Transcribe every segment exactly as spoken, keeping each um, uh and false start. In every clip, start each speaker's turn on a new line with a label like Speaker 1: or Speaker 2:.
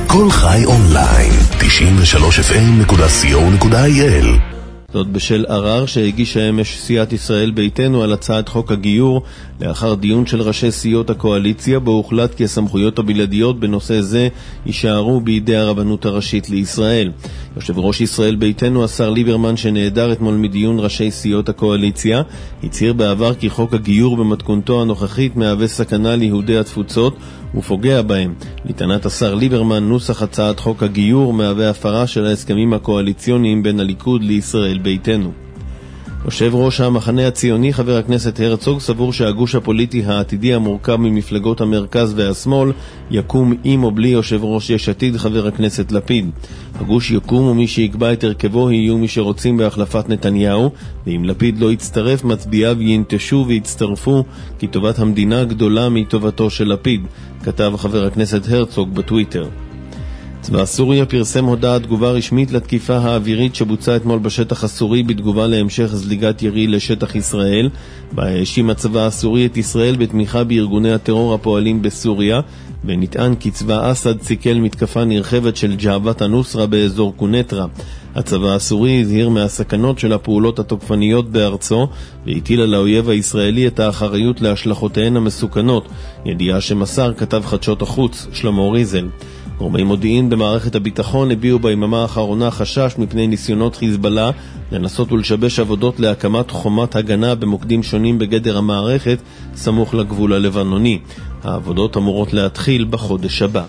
Speaker 1: כל חי אונליין, תשעים ושלוש אף אם נקודה סי או נקודה איי אל.
Speaker 2: זאת בשל ערר שהגישה אמש סיעת ישראל ביתנו על הצעת חוק הגיור, לאחר דיון של ראשי סיעות הקואליציה, בו הוחלט כי הסמכויות הבלעדיות בנושא זה יישארו בידי הרבנות הראשית לישראל. יושב ראש ישראל ביתנו, השר ליברמן, שנעדר אתמול מדיון ראשי סיעות הקואליציה, הצהיר בעבר כי חוק הגיור במתכונתו הנוכחית מהווה סכנה ליהודי התפוצות ופוגע בהם. לטענת השר ליברמן, נוסח הצעת חוק הגיור מהווה הפרה של ההסכמים הקואליציוניים בין הליכוד לישראל ביתנו. יושב ראש המחנה הציוני, חבר הכנסת הרצוג, סבור שהגוש הפוליטי העתידי המורכב ממפלגות המרכז והשמאל יקום עם או בלי יושב ראש יש עתיד, חבר הכנסת לפיד. הגוש יקום ומי שיקבע את הרכבו יהיו מי שרוצים בהחלפת נתניהו, ואם לפיד לא יצטרף, מצביעיו ינטשו ויצטרפו, כי טובת המדינה גדולה מטובתו של לפיד, כתב חבר הכנסת הרצוג בטוויטר. צבא סוריה פרסם הודעת תגובה רשמית לתקיפה האווירית שבוצעה אתמול בשטח הסורי בתגובה להמשך זליגת ירי לשטח ישראל. בהאשים הצבא הסורי את ישראל בתמיכה בארגוני הטרור הפועלים בסוריה, ונטען כי צבא אסד סיכל מתקפה נרחבת של ג'עבת הנוסרה באזור קונטרה. הצבא הסורי הזהיר מהסכנות של הפעולות התוקפניות בארצו, והטיל על האויב הישראלי את האחריות להשלכותיהן המסוכנות, ידיעה שמסר כתב חדשות החוץ שלמה ריזל. גורמי מודיעין במערכת הביטחון הביעו ביממה האחרונה חשש מפני ניסיונות חיזבאללה לנסות ולשבש עבודות להקמת חומת הגנה במוקדים שונים בגדר המערכת סמוך לגבול הלבנוני. העבודות אמורות להתחיל בחודש הבא.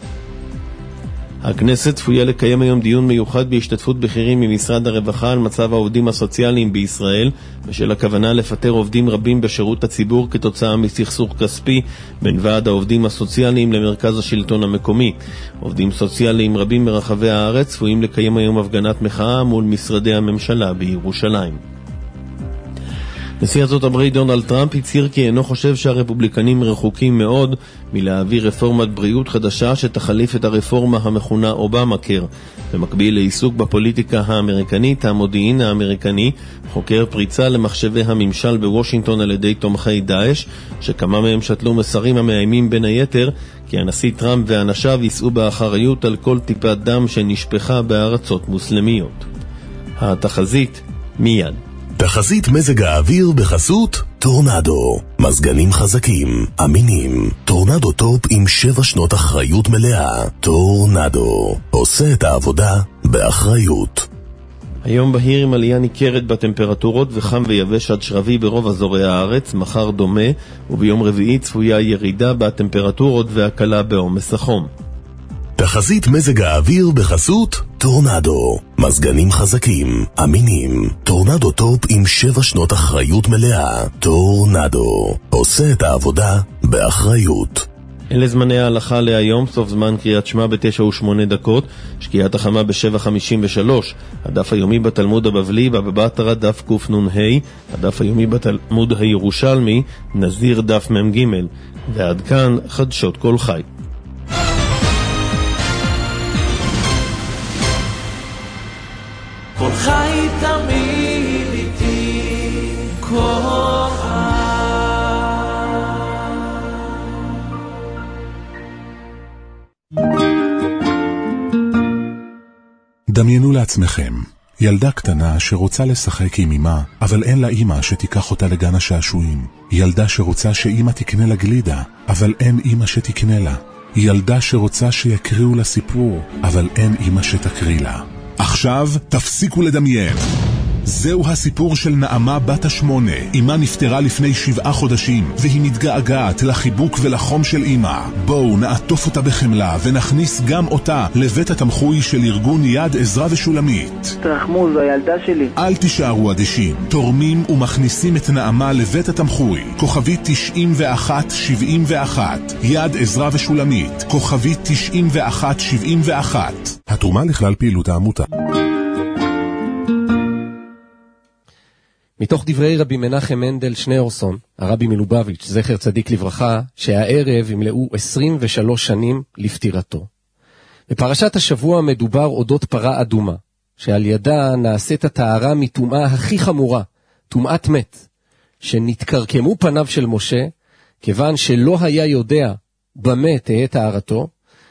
Speaker 2: הכנסת צפויה לקיים היום דיון מיוחד בהשתתפות בכירים ממשרד הרווחה על מצב העובדים הסוציאליים בישראל, בשל הכוונה לפטר עובדים רבים בשירות הציבור כתוצאה מסכסוך כספי בין ועד העובדים הסוציאליים למרכז השלטון המקומי. עובדים סוציאליים רבים ברחבי הארץ צפויים לקיים היום הפגנת מחאה מול משרדי הממשלה בירושלים. נשיא ארצות הברית דונלד טראמפ הצהיר כי אינו חושב שהרפובליקנים רחוקים מאוד מלהעביר רפורמת בריאות חדשה שתחליף את הרפורמה המכונה אובמה-קר. במקביל לעיסוק בפוליטיקה האמריקנית, המודיעין האמריקני חוקר פריצה למחשבי הממשל בוושינגטון על ידי תומכי דאעש, שכמה מהם שתלו מסרים המאיימים בין היתר כי הנשיא טראמפ ואנשיו יישאו באחריות על כל טיפת דם שנשפכה בארצות מוסלמיות. התחזית מיד.
Speaker 1: תחזית מזג האוויר בחסות טורנדו. מזגנים חזקים, אמינים. טורנדו טופ עם שבע שנות אחריות מלאה. טורנדו עושה את העבודה באחריות.
Speaker 2: היום בהיר עם עלייה ניכרת בטמפרטורות וחם ויבש עד שרבי ברוב אזורי הארץ, מחר דומה, וביום רביעי צפויה ירידה בטמפרטורות והקלה בעומס החום.
Speaker 1: תחזית מזג האוויר בחסות טורנדו. מזגנים חזקים, אמינים. טורנדו טופ עם שבע שנות אחריות מלאה. טורנדו עושה את העבודה באחריות.
Speaker 2: אלה זמני ההלכה להיום. סוף זמן קריאת שמע בתשע ושמונה דקות, שקיעת החמה בשבע חמישים ושלוש. הדף היומי בתלמוד הבבלי בבא בתרא דף קנ"ה, הדף היומי בתלמוד הירושלמי נזיר דף מ"ג. ועד כאן חדשות כל חי.
Speaker 3: כל חי תמיד איתי, כל חי.
Speaker 4: דמיינו לעצמכם, ילדה קטנה שרוצה לשחק עם אמא, אבל אין לה אמא שתיקח אותה לגן השעשועים. ילדה שרוצה שאמא תקנה לה גלידה, אבל אין אמא שתקנה לה. ילדה שרוצה שיקריאו לה סיפור, אבל אין אמא שתקריא לה. עכשיו תפסיקו לדמיין. זהו הסיפור של נעמה בת השמונה. אמא נפטרה לפני שבעה חודשים, והיא מתגעגעת לחיבוק ולחום של אמא. בואו נעטוף אותה בחמלה ונכניס גם אותה לבית התמחוי של ארגון יד עזרא ושולמית.
Speaker 5: תרחמו, זו הילדה שלי.
Speaker 4: אל תישארו אדישים. תורמים ומכניסים את נעמה לבית התמחוי. כוכבי תשעים ואחת שבעים ואחת. יד עזרא ושולמית. כוכבי תשעים ואחת שבעים ואחת. התרומה לכלל פעילות העמותה.
Speaker 6: מתוך דברי רבי מנחם מנדל שניאורסון, הרבי מלובביץ' זכר צדיק לברכה, שהערב ימלאו עשרים ושלוש שנים לפטירתו. בפרשת השבוע מדובר אודות פרה אדומה, שעל ידה נעשית הטהרה מטומאה הכי חמורה, טומאת מת, שנתקרקמו פניו של משה, כיוון שלא היה יודע במה תהיה טהרתו,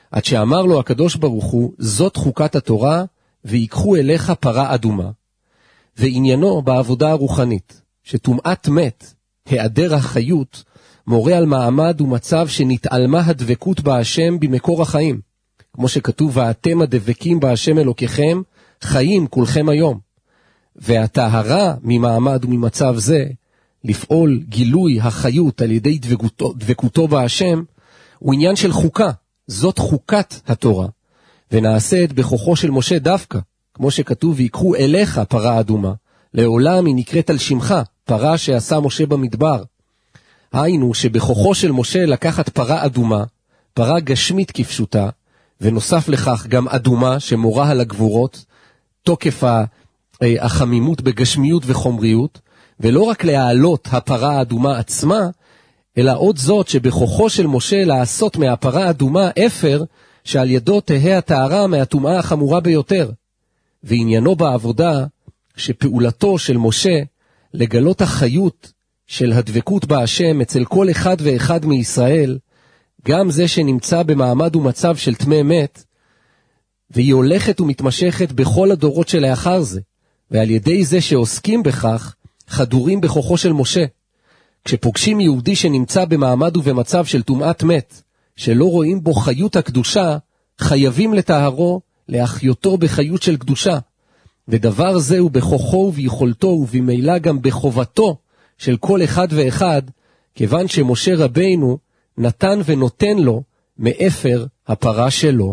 Speaker 6: עד שאמר לו הקדוש ברוך הוא, זאת חוקת התורה, ויקחו אליך פרה אדומה. ועניינו בעבודה הרוחנית, שטומאת מת, היעדר החיות, מורה על מעמד ומצב שנתעלמה הדבקות בהשם במקור החיים. כמו שכתוב, ואתם הדבקים בהשם אלוקיכם, חיים כולכם היום. והטהרה ממעמד וממצב זה, לפעול גילוי החיות על ידי דבקותו, דבקותו בהשם, הוא עניין של חוקה, זאת חוקת התורה, ונעשית בכוחו של משה דווקא, כמו שכתוב, ויקחו אליך פרה אדומה, לעולם היא נקראת על שמך, פרה שעשה משה במדבר. היינו שבכוחו של משה לקחת פרה אדומה, פרה גשמית כפשוטה, ונוסף לכך גם אדומה שמורה על הגבורות, תוקף החמימות בגשמיות וחומריות, ולא רק להעלות הפרה האדומה עצמה, אלא עוד זאת שבכוחו של משה לעשות מהפרה האדומה אפר, שעל ידו תהא הטהרה מהטומאה החמורה ביותר. ועניינו בעבודה שפעולתו של משה לגלות החיות של הדבקות בהשם אצל כל אחד ואחד מישראל, גם זה שנמצא במעמד ומצב של טמא מת, והיא הולכת ומתמשכת בכל הדורות שלאחר זה, ועל ידי זה שעוסקים בכך, חדורים בכוחו של משה. כשפוגשים יהודי שנמצא במעמד ובמצב של טומאת מת, שלא רואים בו חיות הקדושה, חייבים לטהרו, להחיותו בחיות של קדושה. ודבר זה הוא בכוחו וביכולתו ובמילא גם בחובתו של כל אחד ואחד, כיוון שמשה רבינו נתן ונותן לו מאפר הפרה שלו.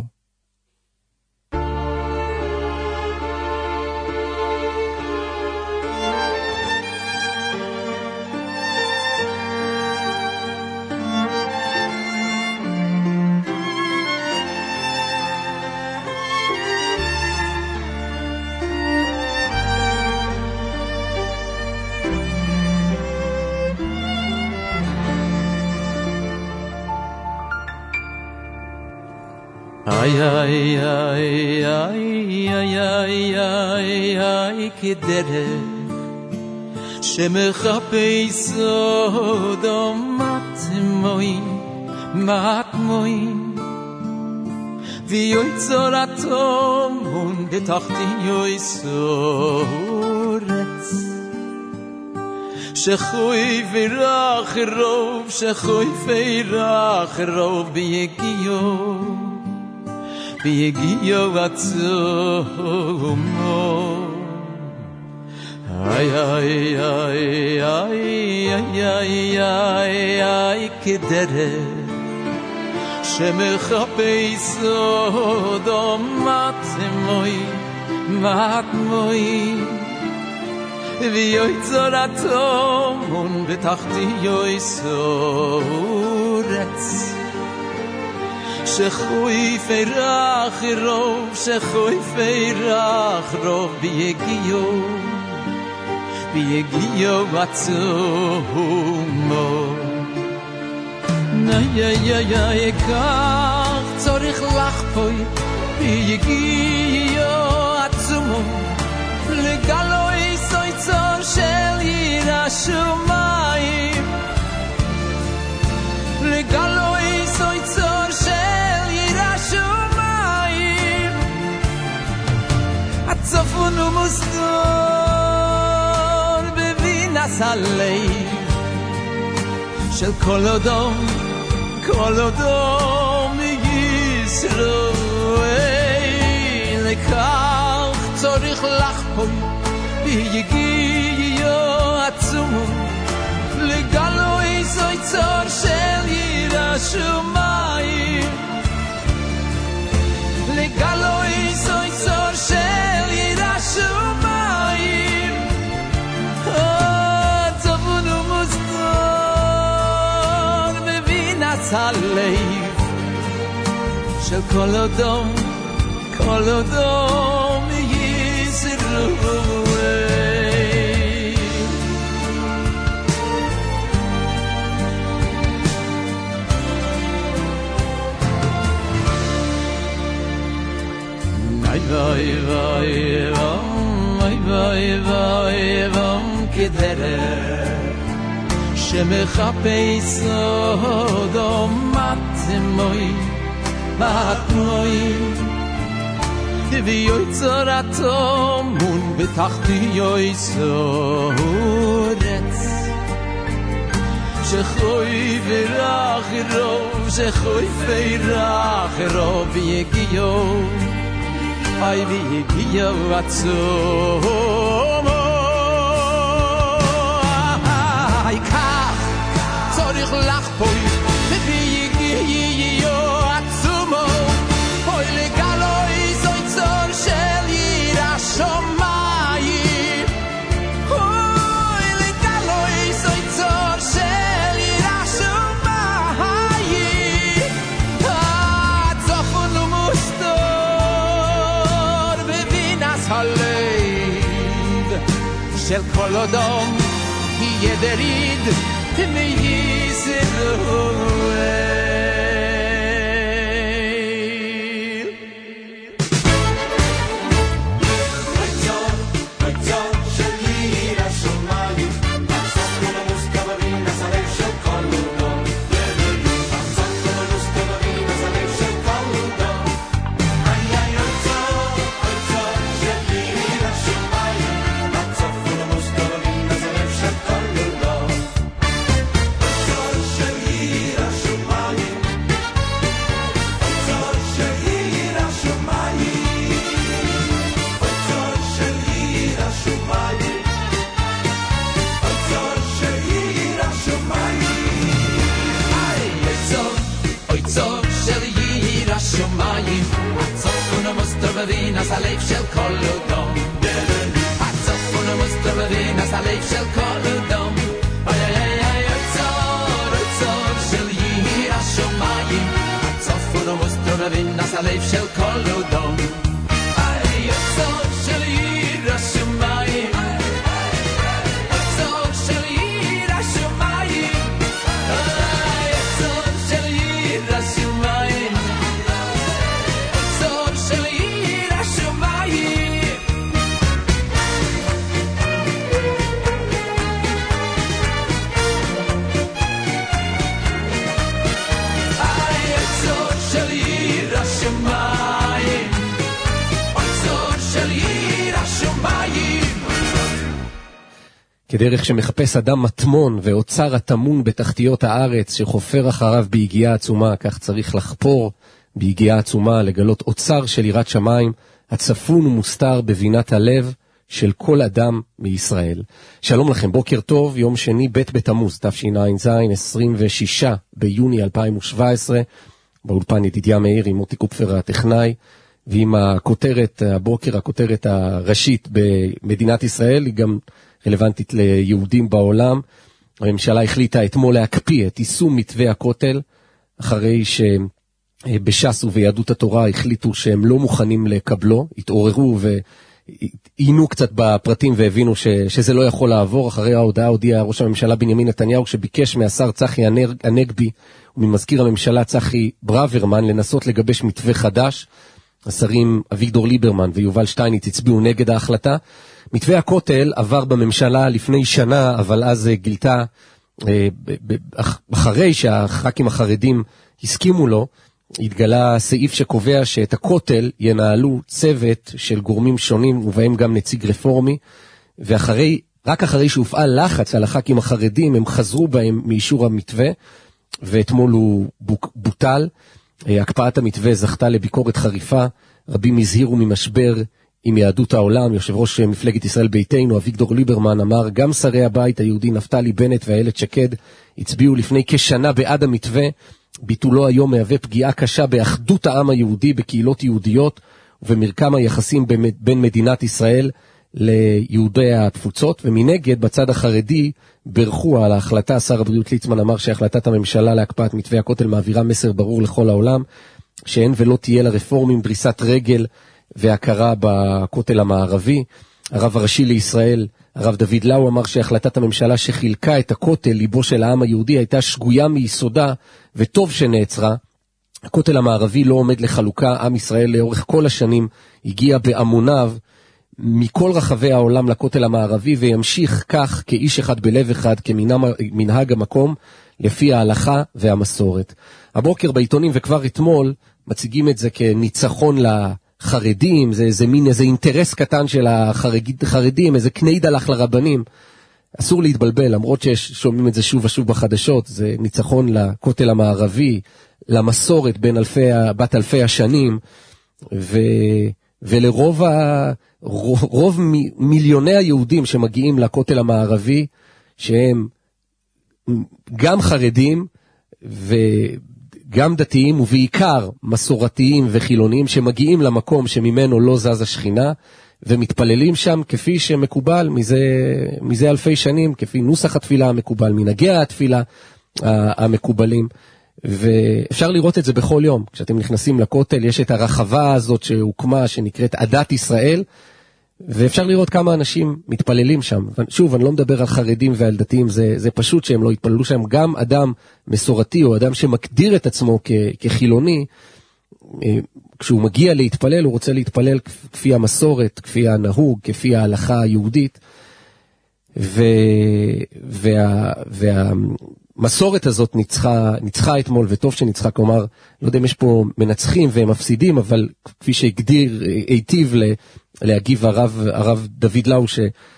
Speaker 3: Ay ay ay ay ay ay ay ay kedere שמחפש אדום mat moi mat moi ויוצר אטום und בתחתי יסורץ שחוי ורח רוב שחוי ורח רוב ביגיו ביגיו עצומו ay ay ay ay ay ay ay kedere שמחפש אדום mat moi mat moi ויוצר אטום und בתחתי יסורץ שחוי פרח רוב שחוי פרח רוב ביגיו ביגיו עצומו נאי איי איי איי כך צריך לחפוי ביגיו עצומו לגלוי סויצור של ירא שמיים לגלוי סויצור של ירא שמיים הצפון ומוסדור בבינס הלב של כל אדום כל אדום ישראל לכך צריך לחפוי ביגיו עצומו לגלוי סויצור של ירא שמיים לגלוי סויצור של ירא שמיים צפון ומוסתור בבינס הלב של כל אדום כל אדום ישראל Vai vai vai vai vai vai kedere שמחפש אדום mat moi מתנועים ויוצר התומון בתחתי יויסורץ שחוי ורח רוב שחוי ורח רוב ויגיעו ay vigiya atzomo ay kach zorich lach poi vigiya atzomo oy legaloi zoitzor shel yirashomai oy legaloi zoitzor shel yirashomai atzofun umusto הלב של כל אדם יהיה דריד מייסרואל as a leif shel kol udom atzofun mustabin as a leif shel kol udom ay ay ay ay atzor atzor shel yir hashomayim atzofun mustabin as a leif shel kol udom ay atzor shel yir hashomayim atzor shel yir hashomayim ay atzor shel yir hashomayim
Speaker 6: כדרך שמחפש אדם מטמון ואוצר הטמון בתחתיות הארץ שחופר אחריו בהגיעה עצומה, כך צריך לחפור בהגיעה עצומה, לגלות אוצר של יראת שמיים, הצפון ומוסתר בבינת הלב של כל אדם מישראל. שלום לכם, בוקר טוב, יום שני ב' בתמוז, תשע"ז, עשרים ושישה ביוני אלפיים שבע עשרה, באולפן ידידיה מאיר עם מוטי קופפר הטכנאי, ועם הכותרת, הבוקר הכותרת הראשית במדינת ישראל, היא גם רלוונטית ליהודים בעולם. הממשלה החליטה אתמול להקפיא את יישום מתווה הכותל, אחרי שבש"ס וביהדות התורה החליטו שהם לא מוכנים לקבלו, התעוררו ועיינו קצת בפרטים והבינו ש, שזה לא יכול לעבור. אחרי ההודעה הודיע ראש הממשלה בנימין נתניהו שביקש מהשר צחי הנגבי וממזכיר הממשלה צחי ברוורמן לנסות לגבש מתווה חדש. השרים אביגדור ליברמן ויובל שטייניץ הצביעו נגד ההחלטה. מתווה הכותל עבר בממשלה לפני שנה, אבל אז גילתה, אחרי שהח"כים החרדים הסכימו לו, התגלה סעיף שקובע שאת הכותל ינהלו צוות של גורמים שונים, ובהם גם נציג רפורמי, ואחרי, רק אחרי שהופעל לחץ על הח"כים החרדים, הם חזרו בהם מאישור המתווה, ואתמול הוא בוטל. הקפאת המתווה זכתה לביקורת חריפה, רבים הזהירו ממשבר עם יהדות העולם. יושב ראש מפלגת ישראל ביתנו אביגדור ליברמן אמר, גם שרי הבית היהודי נפתלי בנט ואיילת שקד הצביעו לפני כשנה בעד המתווה. ביטולו היום מהווה פגיעה קשה באחדות העם היהודי, בקהילות יהודיות ובמרקם היחסים בין מדינת ישראל ליהודי התפוצות. ומנגד בצד החרדי ברכו על ההחלטה. שר הבריאות ליצמן אמר שהחלטת הממשלה להקפאת מתווה הכותל מעבירה מסר ברור לכל העולם, שאין ולא תהיה לרפורמים דריסת רגל והכרה בכותל המערבי. הרב הראשי לישראל, הרב דוד לאו, אמר שהחלטת הממשלה שחילקה את הכותל, ליבו של העם היהודי, הייתה שגויה מיסודה, וטוב שנעצרה. הכותל המערבי לא עומד לחלוקה. עם ישראל לאורך כל השנים הגיע בהמוניו מכל רחבי העולם לכותל המערבי, וימשיך כך כאיש אחד בלב אחד, כמנהג המקום, לפי ההלכה והמסורת. הבוקר בעיתונים וכבר אתמול מציגים את זה כניצחון לחרדים, זה, זה מין איזה אינטרס קטן של החרדים, איזה קני דלח לרבנים. אסור להתבלבל, למרות ששומעים את זה שוב ושוב בחדשות, זה ניצחון לכותל המערבי, למסורת בין אלפי, בת אלפי השנים, ו, ולרוב ה, רוב מ, מיליוני היהודים שמגיעים לכותל המערבי, שהם גם חרדים וגם דתיים, ובעיקר מסורתיים וחילוניים, שמגיעים למקום שממנו לא זז השכינה, ומתפללים שם כפי שמקובל מזה, מזה אלפי שנים, כפי נוסח התפילה המקובל, מנהגי התפילה המקובלים, ואפשר לראות את זה בכל יום. כשאתם נכנסים לכותל, יש את הרחבה הזאת שהוקמה, שנקראת עדת ישראל, ואפשר לראות כמה אנשים מתפללים שם. שוב, אני לא מדבר על חרדים ועל דתיים, זה, זה פשוט שהם לא התפללו שם. גם אדם מסורתי, או אדם שמקדיר את עצמו כ, כחילוני, כשהוא מגיע להתפלל, הוא רוצה להתפלל כפי המסורת, כפי הנהוג, כפי ההלכה היהודית, ו... וה... והמסורת הזאת ניצחה, ניצחה אתמול, וטוב שניצחה, כלומר, לא יודע אם יש פה מנצחים והם מפסידים, אבל כפי שהגדיר היטיב להגיב הרב, הרב דוד לאו,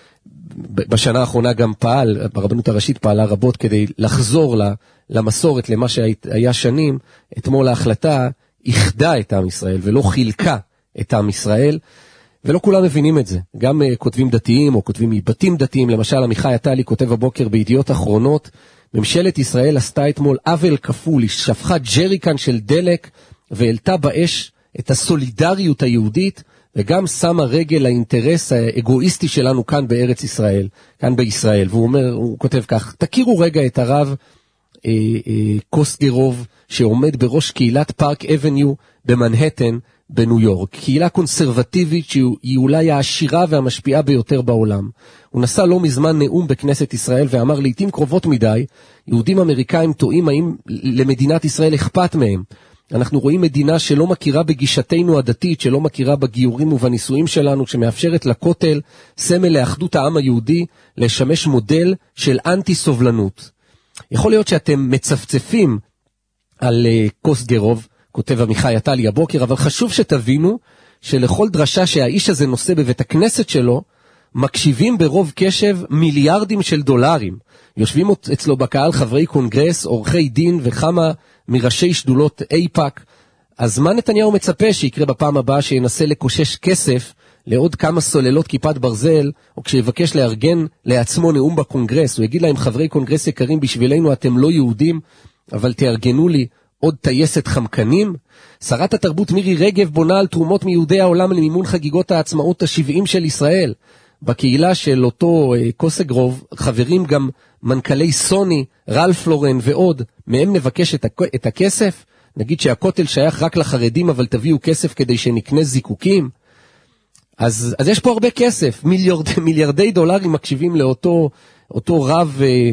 Speaker 6: שבשנה האחרונה גם פעל, ברבנות הראשית פעלה רבות כדי לחזור למסורת, למה שהיה שנים, אתמול ההחלטה, איחדה את עם ישראל ולא חילקה את עם ישראל, ולא כולם מבינים את זה. גם uh, כותבים דתיים או כותבים מבתים דתיים, למשל עמיחי עטלי כותב הבוקר בידיעות אחרונות, ממשלת ישראל עשתה אתמול עוול כפול, היא שפכה ג'ריקן של דלק והעלתה באש את הסולידריות היהודית, וגם שמה רגל לאינטרס האגואיסטי שלנו כאן בארץ ישראל, כאן בישראל. והוא אומר, הוא כותב כך, תכירו רגע את הרב אה, אה, קוסגרוב, שעומד בראש קהילת פארק אבניו במנהטן בניו יורק. קהילה קונסרבטיבית שהיא אולי העשירה והמשפיעה ביותר בעולם. הוא נשא לא מזמן נאום בכנסת ישראל ואמר, לעתים קרובות מדי, יהודים אמריקאים טועים האם למדינת ישראל אכפת מהם. אנחנו רואים מדינה שלא מכירה בגישתנו הדתית, שלא מכירה בגיורים ובנישואים שלנו, שמאפשרת לכותל, סמל לאחדות העם היהודי, לשמש מודל של אנטי סובלנות. יכול להיות שאתם מצפצפים על uh, קוסגרוב, כותב עמיחי עטלי הבוקר, אבל חשוב שתבינו שלכל דרשה שהאיש הזה נושא בבית הכנסת שלו, מקשיבים ברוב קשב מיליארדים של דולרים. יושבים אצלו בקהל חברי קונגרס, עורכי דין וכמה מראשי שדולות איפאק. אז מה נתניהו מצפה שיקרה בפעם הבאה שינסה לקושש כסף לעוד כמה סוללות כיפת ברזל, או כשיבקש לארגן לעצמו נאום בקונגרס, הוא יגיד להם, חברי קונגרס יקרים, בשבילנו אתם לא יהודים, אבל תארגנו לי עוד טייסת חמקנים. שרת התרבות מירי רגב בונה על תרומות מיהודי העולם למימון חגיגות העצמאות ה-שבעים של ישראל. בקהילה של אותו uh, קוסגרוב חברים גם מנכ"לי סוני, רלף לורן ועוד. מהם נבקש את, הכ- את הכסף? נגיד שהכותל שייך רק לחרדים, אבל תביאו כסף כדי שנקנה זיקוקים. אז, אז יש פה הרבה כסף, מיליארד, מיליארדי דולרים מקשיבים לאותו אותו רב uh,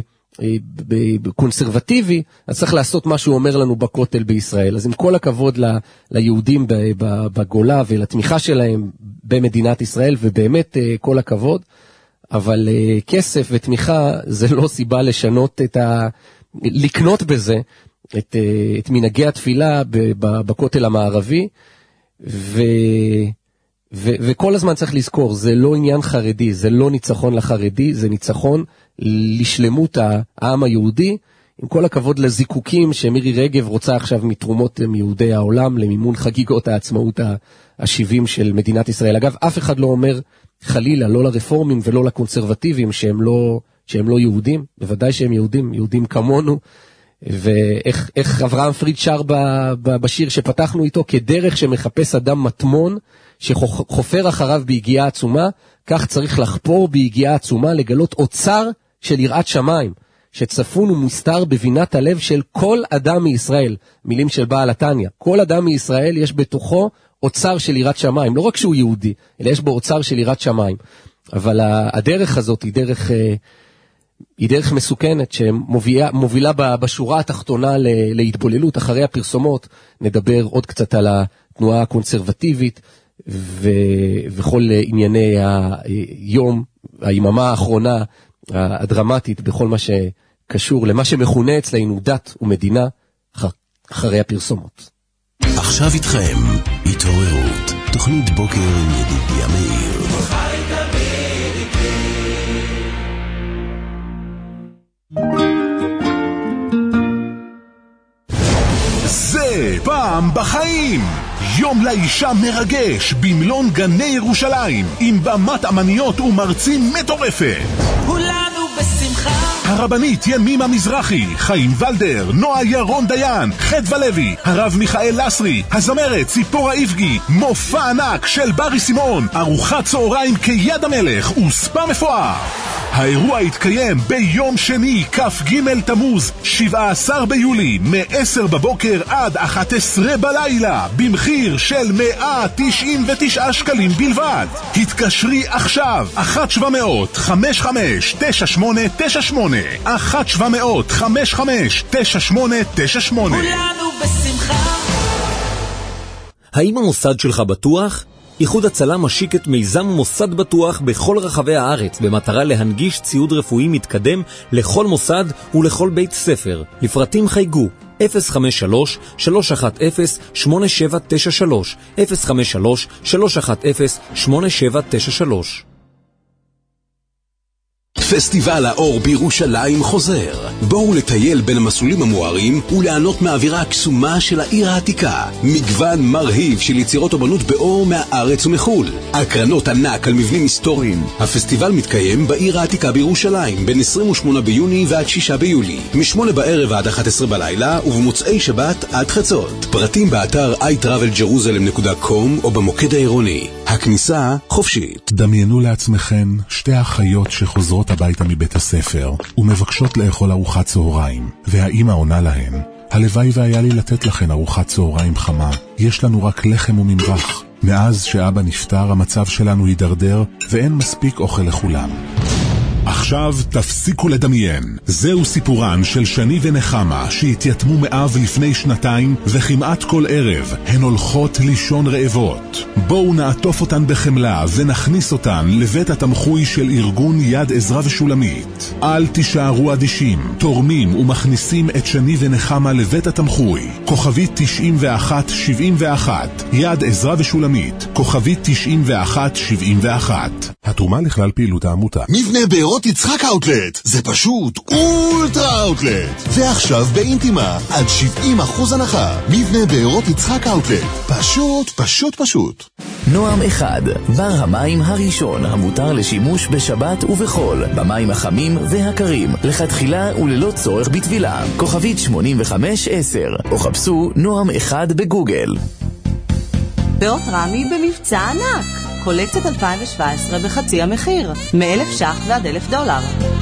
Speaker 6: קונסרבטיבי, אז צריך לעשות מה שהוא אומר לנו בכותל בישראל. אז עם כל הכבוד ל, ליהודים בגולה ולתמיכה שלהם במדינת ישראל, ובאמת כל הכבוד, אבל כסף ותמיכה זה לא סיבה לשנות את ה... לקנות בזה את, את מנהגי התפילה בכותל המערבי, ו... ו- וכל הזמן צריך לזכור, זה לא עניין חרדי, זה לא ניצחון לחרדי, זה ניצחון לשלמות העם היהודי, עם כל הכבוד לזיקוקים שמירי רגב רוצה עכשיו מתרומות מיהודי העולם, למימון חגיגות העצמאות ה-שבעים של מדינת ישראל. אגב, אף אחד לא אומר חלילה, לא לרפורמים ולא לקונסרבטיבים שהם לא, שהם לא יהודים, בוודאי שהם יהודים, יהודים כמונו, ואיך איך אברהם פריד שר בשיר שפתחנו איתו, כדרך שמחפש אדם מטמון, שחופר אחריו בהגיעה עצומה, כך צריך לחפור בהגיעה עצומה, לגלות אוצר של יראת שמיים, שצפון ומוסתר בבינת הלב של כל אדם מישראל. מילים של בעל התניא, כל אדם מישראל יש בתוכו אוצר של יראת שמיים, לא רק שהוא יהודי, אלא יש בו אוצר של יראת שמיים. אבל הדרך הזאת היא דרך, היא דרך מסוכנת, שמובילה בשורה התחתונה להתבוללות. אחרי הפרסומות נדבר עוד קצת על התנועה הקונסרבטיבית, ו... וכל ענייני היום, היממה האחרונה, הדרמטית, בכל מה שקשור למה שמכונה אצלנו דת ומדינה, אחרי הפרסומות.
Speaker 1: עכשיו איתכם, התעוררות, תוכנית בוקר עם ידידיה מאיר.
Speaker 4: זה פעם בחיים. יום לאישה מרגש במלון גני ירושלים, עם במת אמניות ומרצים מטורפת.
Speaker 3: כולנו בשמחה.
Speaker 4: הרבנית ימימה מזרחי, חיים ולדר, נועה ירון דיין, חדווה לוי, הרב מיכאל לסרי, הזמרת ציפורה איבגי, מופע ענק של ברי סימון, ארוחת צהריים כיד המלך וספה מפואר. האירוע יתקיים ביום שני, כ"ג תמוז, שבעה עשר ביולי, מ-עשר בבוקר עד אחת עשרה בלילה, במחיר של מאה תשעים ותשעה שקלים בלבד. התקשרי עכשיו, אחת שבע מאות חמש חמש תשע שמונה תשע שמונה, אחת שבע מאות חמש חמש תשע שמונה תשע שמונה.
Speaker 3: כולנו בשמחה.
Speaker 5: האם המוסד שלך בטוח? איחוד הצלה משיק את מיזם מוסד בטוח בכל רחבי הארץ במטרה להנגיש ציוד רפואי מתקדם לכל מוסד ולכל בית ספר. לפרטים חייגו אפס חמש שלוש שלוש אחת אפס שמונה שבע תשע שלוש, אפס חמש שלוש שלוש אחת אפס שמונה שבע תשע שלוש.
Speaker 1: פסטיבל האור בירושלים חוזר. בואו לטייל בין המסלולים המוארים וליהנות מהאווירה הקסומה של העיר העתיקה. מגוון מרהיב של יצירות אומנות באור מהארץ ומחול. הקרנות ענק על מבנים היסטוריים. הפסטיבל מתקיים בעיר העתיקה בירושלים בין עשרים ושמונה ביוני ועד שישה ביולי, משמונה בערב עד אחת עשרה בלילה ובמוצאי שבת עד חצות. פרטים באתר איי טראבל ג'רוזלם נקודה קום או במוקד העירוני. הכניסה חופשית.
Speaker 4: דמיינו לעצמכם שתי אחיות שחוזרות הביתה מבית הספר ומבקשות לאכול ארוחת צהריים, והאמא עונה להן: הלוואי והיה לי לתת לכן ארוחת צהריים חמה, יש לנו רק לחם וממרח. מאז שאבא נפטר המצב שלנו הידרדר ואין מספיק אוכל לכולם. עכשיו תפסיקו לדמיין. זהו סיפורן של שני ונחמה שהתייתמו מאב לפני שנתיים, וכמעט כל ערב הן הולכות לישון רעבות. בואו נעטוף אותן בחמלה ונכניס אותן לבית התמחוי של ארגון יד עזרה ושולמית. אל תישארו אדישים, תורמים ומכניסים את שני ונחמה לבית התמחוי. כוכבית תשעים ואחת שבעים ואחת, יד עזרה ושולמית, כוכבית תשעים ואחת שבעים ואחת. התרומה לכלל פעילות העמותה.
Speaker 1: מבנה בארות יצחק אאוטלט, זה פשוט אולטרה אאוטלט. ועכשיו באינטימה, עד שבעים אחוז הנחה. מבנה בארות יצחק אאוטלט, פשוט פשוט פשוט.
Speaker 7: נועם אחד, בר המים הראשון המותר לשימוש בשבת ובחול, במים החמים והקרים, לכתחילה וללא צורך בטבילה. כוכבית שמונים וחמש עשר, או חפשו נועם אחד בגוגל.
Speaker 8: באות רמי במבצע ענק, קולקציית אלפיים שבע עשרה בחצי המחיר, מאלף שח ועד אלף דולר.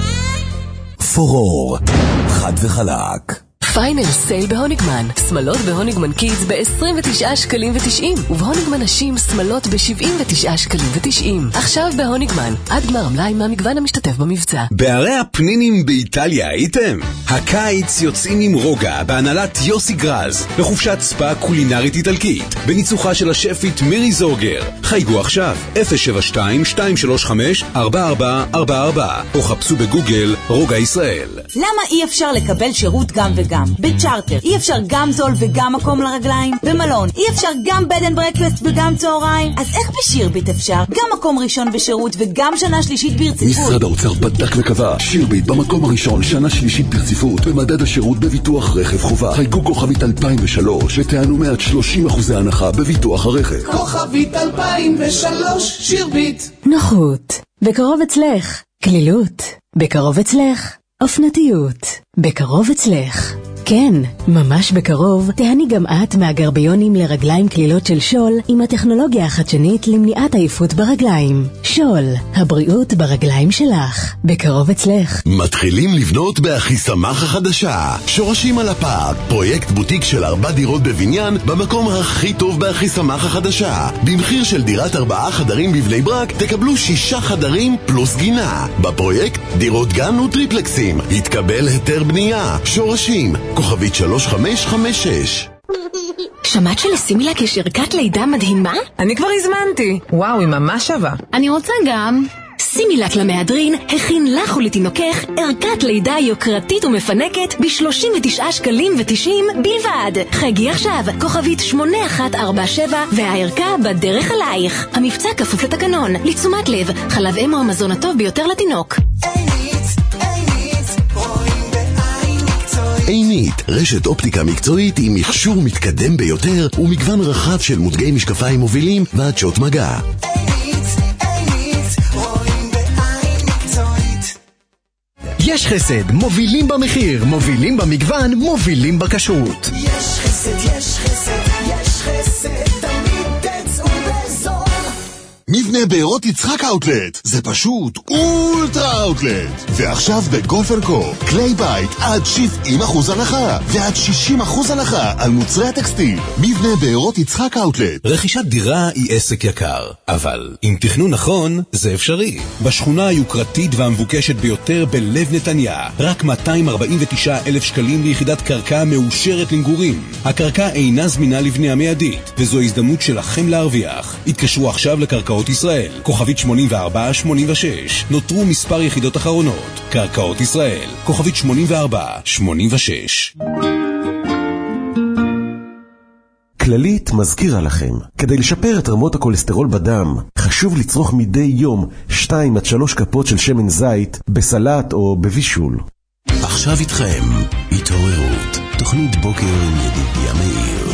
Speaker 1: פורור, חד וחלק.
Speaker 9: פיינל סייל בהוניגמן, שמלות בהוניגמן קידס ב-עשרים ותשעה שקלים ותשעים, ובהוניגמן נשים שמלות ב-שבעים ותשעה שקלים ותשעים. עכשיו בהוניגמן, עד גמר המלאי מהמגוון המשתתף במבצע.
Speaker 1: בערי הפנינים באיטליה הייתם? הקיץ יוצאים עם רוגע בהנהלת יוסי גרז לחופשת ספה קולינרית איטלקית בניצוחה של השפית מירי זורגר. חייגו עכשיו אפס שבע שתיים שתיים שלוש חמש ארבע ארבע ארבע ארבע או חפשו בגוגל רוגע ישראל.
Speaker 8: למה אי אפשר לקבל שירות גם וגם? בצ'ארטר אי אפשר גם זול וגם מקום לרגליים? במלון אי אפשר גם בד אנד ברקפסט וגם צהריים? אז איך בשירביט אפשר? גם מקום ראשון בשירות וגם שנה שלישית ברציפות.
Speaker 1: משרד האוצר בדק וקבע, שירביט במקום הראשון שנה שלישית ברציפות במדד השירות בביטוח רכב חובה. חייגו כוכבית אלפיים ושלוש ותענו מעט שלושים אחוזי הנחה בביטוח הרכב.
Speaker 3: כוכבית אלפיים ושלוש, שירביט.
Speaker 9: נוחות, בקרוב אצלך. כלילות, בקרוב אצלך. אופנתיות, בקרוב אצלך. כן, ממש בקרוב תהני גם את מהגרביונים לרגליים כלילות של שול עם הטכנולוגיה החדשנית למניעת עייפות ברגליים. שול, הבריאות ברגליים שלך. בקרוב אצלך.
Speaker 1: מתחילים לבנות בהכי שמח החדשה. שורשים על הפארק, פרויקט בוטיק של ארבע דירות בבניין במקום הכי טוב בהכי שמח החדשה. במחיר של דירת ארבעה חדרים בבני ברק תקבלו שישה חדרים פלוס גינה. בפרויקט דירות גן וטריפלקסים. התקבל היתר בנייה. שורשים כוכבית שלוש חמש חמש שש.
Speaker 9: שמעת שלסימילק יש ערכת לידה מדהימה?
Speaker 10: אני כבר הזמנתי. וואו, היא ממש שווה.
Speaker 9: אני רוצה גם סימילק למהדרין הכין לך ולתינוקך ערכת לידה יוקרתית ומפנקת ב-שלושים ותשעה שקלים ותשעים בלבד. חגי עכשיו, כוכבית שמונה אחת ארבע שבע והערכה בדרך אלייך. המבצע כפוף לתקנון. לתשומת לב, חלב אם הוא המזון הטוב ביותר לתינוק.
Speaker 1: עינית, רשת אופטיקה מקצועית עם מכשור מתקדם ביותר ומגוון רחב של מותגי משקפיים מובילים ועדשות מגע.
Speaker 10: יש חסד, מובילים במחיר, מובילים במגוון, מובילים בכשרות.
Speaker 3: יש חסד, יש חסד, יש חסד, תמיד תצאו בזול.
Speaker 1: מבנה בארות יצחק אאוטלט, זה פשוט אולטרה אאוטלט. ועכשיו בגולף אנד קו, כלי בית עד שבעים אחוז הנחה, ועד שישים אחוז הנחה על מוצרי הטקסטיל. מבנה בארות יצחק אאוטלט.
Speaker 11: רכישת דירה היא עסק יקר, אבל עם תכנון נכון זה אפשרי. בשכונה היוקרתית והמבוקשת ביותר בלב נתניה, רק מאתיים ארבעים ותשעה אלף שקלים ליחידת קרקע מאושרת למגורים. הקרקע אינה זמינה לבנייה מיידית, וזו הזדמנות שלכם להרוויח. התקשרו עכשיו לקרקעות ישראל, כוכבית שמונים וארבע שמונים ושש. נותרו מספר יחידות אחרונות. קרקעות ישראל, כוכבית שמונים וארבע שמונים ושש.
Speaker 12: כללית מזכירה לכם, כדי לשפר את רמות הכולסטרול בדם, חשוב לצרוך מדי יום שתיים עד שלוש כפות של שמן זית בסלט או בבישול.
Speaker 1: עכשיו איתכם, התעוררות, תוכנית בוקר עם ידידיה מאיר.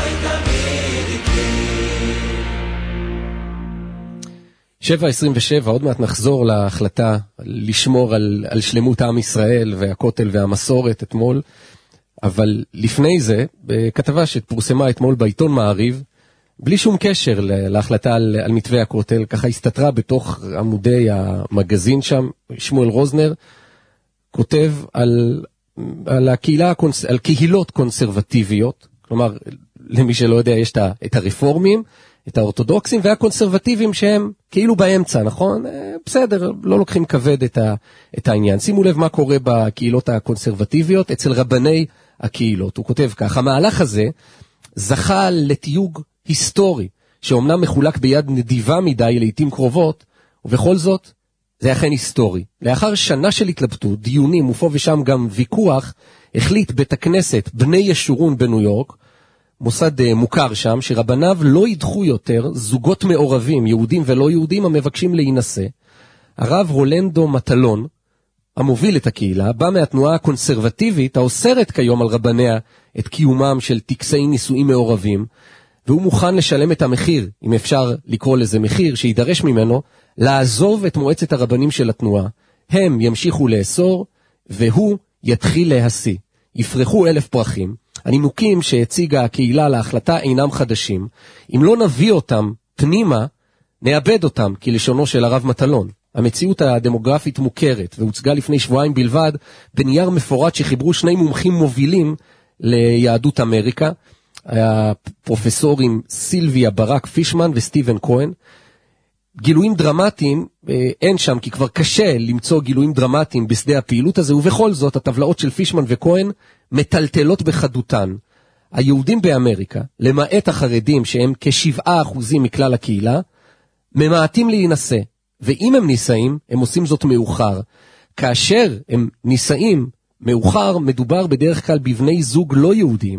Speaker 6: שבע עשרים ושבע, עוד מעט נחזור להחלטה לשמור על, על שלמות עם ישראל והכותל והמסורת אתמול, אבל לפני זה, בכתבה שפורסמה אתמול בעיתון מעריב, בלי שום קשר להחלטה על, על מתווה הכותל, ככה הסתתרה בתוך עמודי המגזין שם, שמואל רוזנר כותב על, על, הקהילה, על קהילות קונסרבטיביות, כלומר, למי שלא יודע, יש את הרפורמים, את האורתודוקסים והקונסרבטיבים שהם כאילו באמצע, נכון? בסדר, לא לוקחים כבד את, ה, את העניין. שימו לב מה קורה בקהילות הקונסרבטיביות, אצל רבני הקהילות. הוא כותב כך, המהלך הזה זכה לתיוג היסטורי, שאומנם מחולק ביד נדיבה מדי לעתים קרובות, ובכל זאת זה אכן היסטורי. לאחר שנה של התלבטות, דיונים ופה ושם גם ויכוח, החליט בית הכנסת בני ישורון בניו יורק, מוסד מוכר שם, שרבניו לא ידחו יותר זוגות מעורבים, יהודים ולא יהודים, המבקשים להינשא. הרב רולנדו מטלון, המוביל את הקהילה, בא מהתנועה הקונסרבטיבית, האוסרת כיום על רבניה את קיומם של טקסי נישואים מעורבים, והוא מוכן לשלם את המחיר, אם אפשר לקרוא לזה מחיר, שידרש ממנו, לעזוב את מועצת הרבנים של התנועה. הם ימשיכו לאסור, והוא יתחיל להשיא. יפרחו אלף פרחים. הנימוקים שהציגה הקהילה להחלטה אינם חדשים. אם לא נביא אותם פנימה, נאבד אותם, כלשונו של הרב מטלון. המציאות הדמוגרפית מוכרת, והוצגה לפני שבועיים בלבד, בנייר מפורט שחיברו שני מומחים מובילים ליהדות אמריקה, הפרופסורים סילביה ברק פישמן וסטיבן כהן. גילויים דרמטיים אין שם, כי כבר קשה למצוא גילויים דרמטיים בשדה הפעילות הזה, ובכל זאת הטבלאות של פישמן וכהן מטלטלות בחדותן. היהודים באמריקה, למעט החרדים שהם כשבעה אחוזים מכלל הקהילה, ממעטים להינשא, ואם הם נישאים, הם עושים זאת מאוחר. כאשר הם נישאים מאוחר, מדובר בדרך כלל בבני זוג לא יהודים,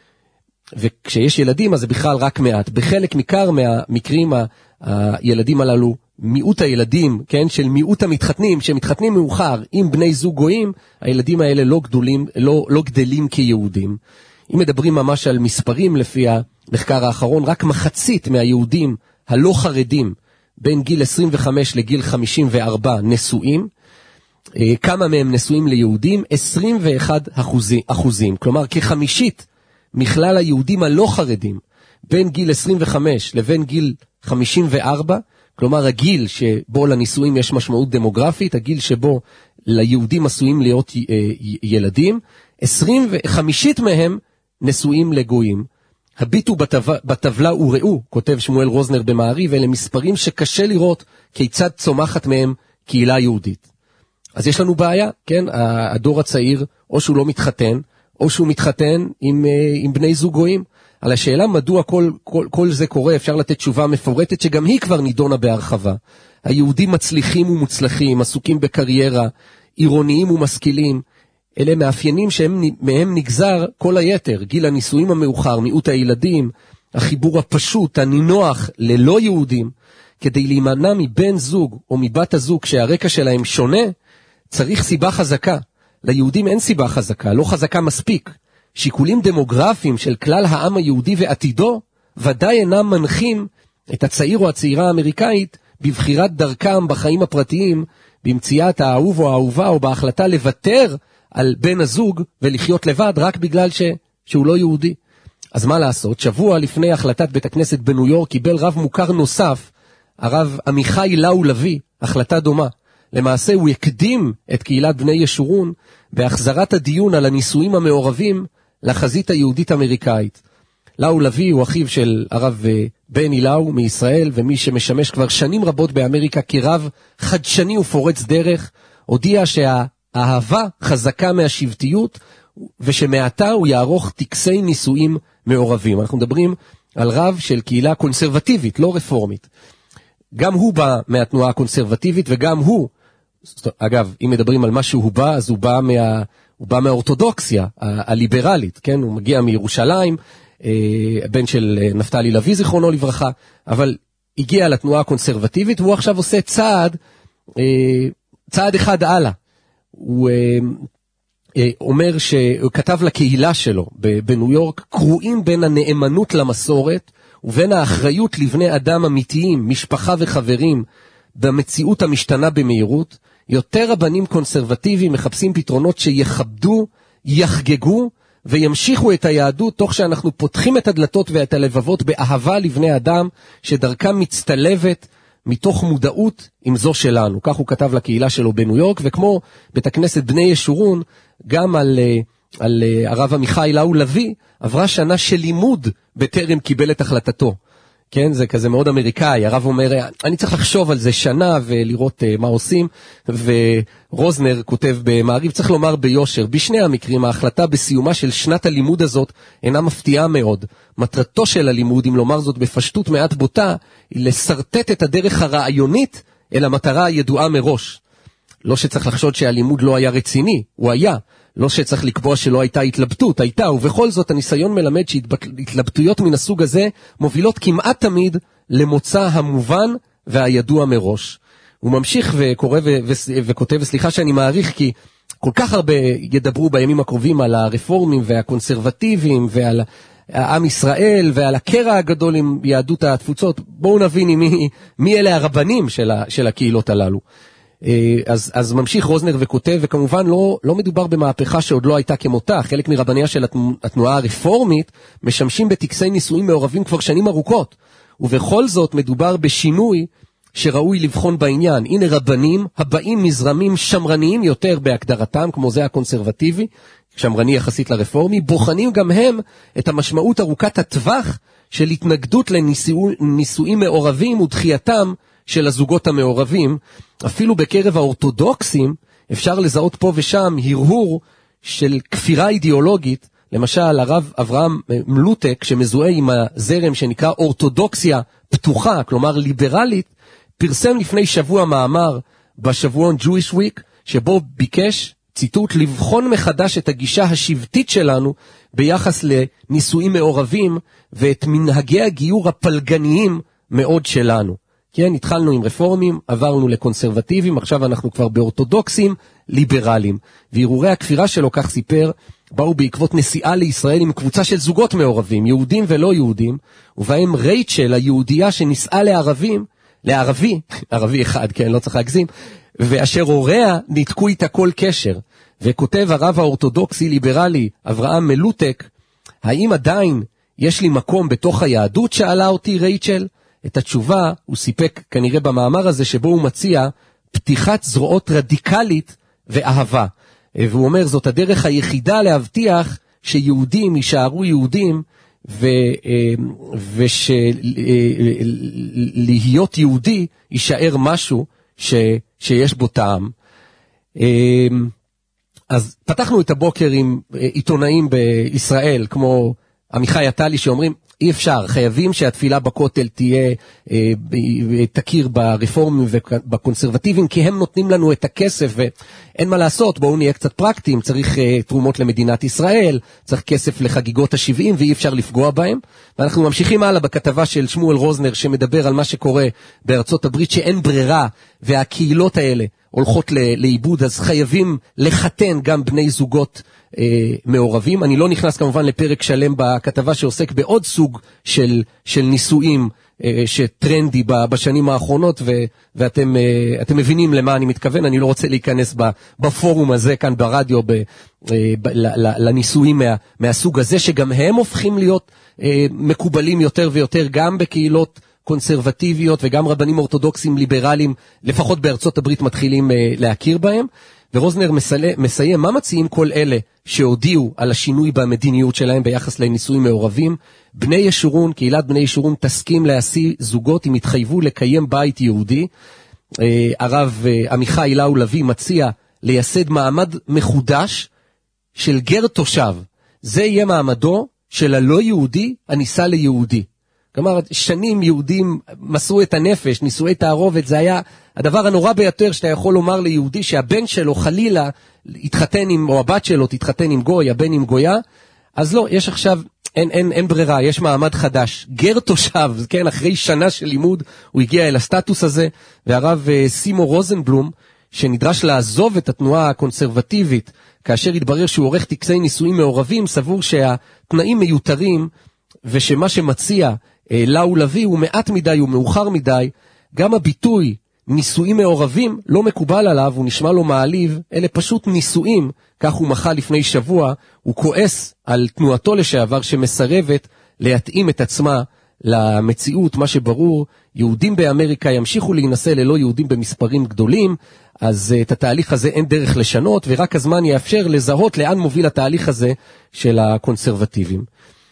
Speaker 6: וכשיש ילדים אז זה בכלל רק מעט. בחלק ניכר מהמקרים הילדים הללו, מיעוט הילדים, כן, של מיעוט המתחתנים, שמתחתנים מאוחר עם בני זוג גויים, הילדים האלה לא גדולים, לא, לא גדלים כיהודים. אם מדברים ממש על מספרים לפי המחקר האחרון, רק מחצית מהיהודים הלא חרדים, בין גיל עשרים וחמש לגיל חמישים וארבע נשואים, כמה מהם נשואים ליהודים? עשרים ואחד אחוזים, כלומר כחמישית מכלל היהודים הלא חרדים, בין גיל עשרים וחמש לבין גיל חמישים וארבע, כלומר הגיל שבו לנישואים יש משמעות דמוגרפית, הגיל שבו ליהודים עשויים להיות ילדים, עשרים וחמישית מהם נשואים לגויים. הביטו בטבלה, בטבלה וראו, כותב שמואל רוזנר במעריב, אלה מספרים שקשה לראות כיצד צומחת מהם קהילה יהודית. אז יש לנו בעיה, כן? הדור הצעיר, או שהוא לא מתחתן, או שהוא מתחתן עם, עם בני זוג גויים. על השאלה מדוע כל, כל, כל זה קורה, אפשר לתת תשובה מפורטת שגם היא כבר נידונה בהרחבה. היהודים מצליחים ומוצלחים, עסוקים בקריירה, עירוניים ומשכילים, אלה מאפיינים שמהם נגזר כל היתר, גיל הנישואים המאוחר, מיעוט הילדים, החיבור הפשוט, הנינוח ללא יהודים. כדי להימנע מבן זוג או מבת הזוג שהרקע שלהם שונה, צריך סיבה חזקה. ליהודים אין סיבה חזקה, לא חזקה מספיק. שיקולים דמוגרפיים של כלל העם היהודי ועתידו, ודאי אינם מנחים את הצעיר או הצעירה האמריקאית בבחירת דרכם בחיים הפרטיים, במציאת האהוב או האהובה או בהחלטה לוותר על בן הזוג ולחיות לבד רק בגלל ש... שהוא לא יהודי. אז מה לעשות? שבוע לפני החלטת בית הכנסת בניו יורק קיבל רב מוכר נוסף, הרב עמיחי לאו לוי, החלטה דומה. למעשה הוא הקדים את קהילת בני ישורון בהחזרת הדיון על הנישואים המעורבים לחזית היהודית אמריקאית. לאו לוי הוא אחיו של הרב בני לאו מישראל, ומי שמשמש כבר שנים רבות באמריקה כרב חדשני ופורץ דרך, הודיע שהאהבה חזקה מהשבטיות, ושמעתה הוא יערוך טקסי נישואים מעורבים. אנחנו מדברים על רב של קהילה קונסרבטיבית, לא רפורמית. גם הוא בא מהתנועה הקונסרבטיבית, וגם הוא, אגב, אם מדברים על מה שהוא בא, אז הוא בא, מה, הוא בא מהאורתודוקסיה הליברלית, כן? הוא מגיע מירושלים, בן של נפתלי לוי זיכרונו לברכה, אבל הגיע לתנועה הקונסרבטיבית, והוא עכשיו עושה צעד, צעד אחד הלאה. הוא אומר שהוא כתב לקהילה שלו בניו יורק, קרואים בין הנאמנות למסורת, ובין האחריות לבני אדם אמיתיים, משפחה וחברים, במציאות המשתנה במהירות. יותר רבנים קונסרבטיביים מחפשים פתרונות שיכבדו, יחגגו, וימשיכו את היהדות, תוך שאנחנו פותחים את הדלתות ואת הלבבות באהבה לבני אדם, שדרכם מצטלבת מתוך מודעות עם זו שלנו. כך הוא כתב לקהילה שלו בניו יורק, וכמו בית הכנסת בני ישורון, גם על, על הרב עמיחי לאו לוי, עברה שנה של לימוד בטרם קיבל את החלטתו. כן, זה כזה מאוד אמריקאי. הרב אומר, אני צריך לחשוב על זה שנה ולראות uh, מה עושים, ורוזנר כותב במעריב, צריך לומר ביושר, בשני המקרים ההחלטה בסיומה של שנת הלימוד הזאת אינה מפתיעה מאוד. מטרתו של הלימוד, אם לומר זאת בפשטות מעט בוטה, היא לסרטט את הדרך הרעיונית אל המטרה הידועה מראש. לא שצריך לחשוד שהלימוד לא היה רציני, הוא היה. לא שצריך לקבוע שלא הייתה התלבטות, הייתה, ובכל זאת הניסיון מלמד שהתלבטויות מן הסוג הזה מובילות כמעט תמיד למוצא המובן והידוע מראש. הוא ממשיך וקורא ו- ו- וכותב, סליחה שאני מעריך, כי כל כך הרבה ידברו בימים הקרובים על הרפורמים והקונסרבטיביים ועל העם ישראל ועל הקרע הגדול עם יהדות התפוצות. בואו נבין מי, מי אלה הרבנים של, ה- של הקהילות הללו. אז, אז ממשיך רוזנר וכותב, וכמובן לא, לא מדובר במהפכה שעוד לא הייתה כמותה. חלק מרבניה של התנועה הרפורמית משמשים בטקסי נישואים מעורבים כבר שנים ארוכות, ובכל זאת מדובר בשינוי שראוי לבחון בעניין. הנה רבנים הבאים מזרמים שמרניים יותר בהגדרתם, כמו זה הקונסרבטיבי, שמרני יחסית לרפורמי, בוחנים גם הם את המשמעות ארוכת הטווח של התנגדות לנישואים מעורבים ודחייתם של הזוגות המעורבים. אפילו בקרב האורתודוקסים אפשר לזהות פה ושם הרהור של כפירה אידיאולוגית. למשל הרב אברהם מלוטק, שמזוהה עם הזרם שנקרא אורתודוקסיה פתוחה, כלומר ליברלית, פרסם לפני שבוע מאמר בשבועון Jewish Week, שבו ביקש, ציטוט, לבחון מחדש את הגישה השבטית שלנו ביחס לנישואים מעורבים ואת מנהגי הגיור הפלגניים מאוד שלנו. כן, התחלנו עם רפורמים, עברנו לקונסרבטיבים, עכשיו אנחנו כבר באורתודוקסים, ליברלים. והרהורי הכפירה שלו, כך סיפר, באו בעקבות נסיעה לישראל עם קבוצה של זוגות מעורבים, יהודים ולא יהודים, ובהם רייצ'ל, היהודייה שנישאה לערבים, לערבי, ערבי אחד, כן, לא צריך להגזים, ואשר הוריה ניתקו איתה כל קשר. וכותב הרב האורתודוקסי ליברלי אברהם מלוטק, האם עדיין יש לי מקום בתוך היהדות? שאלה אותי רייצ'ל. את התשובה הוא סיפק כנראה במאמר הזה, שבו הוא מציע פתיחת זרועות רדיקלית ואהבה. והוא אומר, זאת הדרך היחידה להבטיח שיהודים יישארו יהודים, ושלהיות יהודי יישאר משהו ש, שיש בו טעם. אז פתחנו את הבוקר עם עיתונאים בישראל, כמו עמיחי עטלי, שאומרים, אי אפשר, חייבים שהתפילה בכותל תהיה, אה, תכיר ברפורמים ובקונסרבטיבים, כי הם נותנים לנו את הכסף, ואין מה לעשות, בואו נהיה קצת פרקטיים, צריך אה, תרומות למדינת ישראל, צריך כסף לחגיגות ה-שבעים, ואי אפשר לפגוע בהם, ואנחנו ממשיכים הלאה בכתבה של שמואל רוזנר, שמדבר על מה שקורה בארצות הברית, שאין ברירה, והקהילות האלה הולכות לאיבוד, אז חייבים לחתן גם בני זוגות אה, מעורבים. אני לא נכנס כמובן לפרק שלם בכתבה שעוסק בעוד סוג של, של נישואים אה, שטרנדי בשנים האחרונות, ו, ואתם אה, אתם מבינים למה אני מתכוון. אני לא רוצה להיכנס בפורום הזה כאן ברדיו ב, אה, ב, ל, ל, לנישואים מה, מהסוג הזה, שגם הם הופכים להיות אה, מקובלים יותר ויותר גם בקהילות קונסרבטיביות, וגם רבנים אורתודוקסים ליברליים, לפחות בארצות הברית, מתחילים uh, להכיר בהם. ורוזנר מסי... מסיים, מה מציעים כל אלה שהודיעו על השינוי במדיניות שלהם ביחס לנישואים מעורבים? בני ישורון, קהילת בני ישורון, תסכים להשיא זוגות אם יתחייבו לקיים בית יהודי. uh, הרב uh, עמיחי לאו לוי מציע לייסד מעמד מחודש של גר תושב. זה יהיה מעמדו של הלא יהודי הנישא ליהודי. כלומר, שנים יהודים מסרו את הנפש, נישואי תערובת, זה היה הדבר הנורא ביותר שאתה יכול לומר ליהודי, שהבן שלו חלילה התחתן עם, או הבת שלו תתחתן עם גוי, הבן עם גויה. אז לא, יש עכשיו, אין, אין, אין ברירה, יש מעמד חדש, גר תושב, כן, אחרי שנה של לימוד, הוא הגיע אל הסטטוס הזה, והרב סימו רוזנבלום, שנדרש לעזוב את התנועה הקונסרבטיבית, כאשר התברר שהוא עורך טקסי נישואים מעורבים, סבור שהתנאים מיותרים, ושמה שמציע לאו לוי הוא מעט מדי, הוא מאוחר מדי. גם הביטוי נישואים מעורבים לא מקובל עליו, הוא נשמע לו מעליב, אלה פשוט נישואים, כך הוא מחה לפני שבוע, הוא כועס על תנועתו לשעבר שמסרבת להתאים את עצמה למציאות. מה שברור, יהודים באמריקה ימשיכו להינשא ללא יהודים במספרים גדולים, אז את התהליך הזה אין דרך לשנות, ורק הזמן יאפשר לזהות לאן מוביל התהליך הזה של הקונסרבטיבים.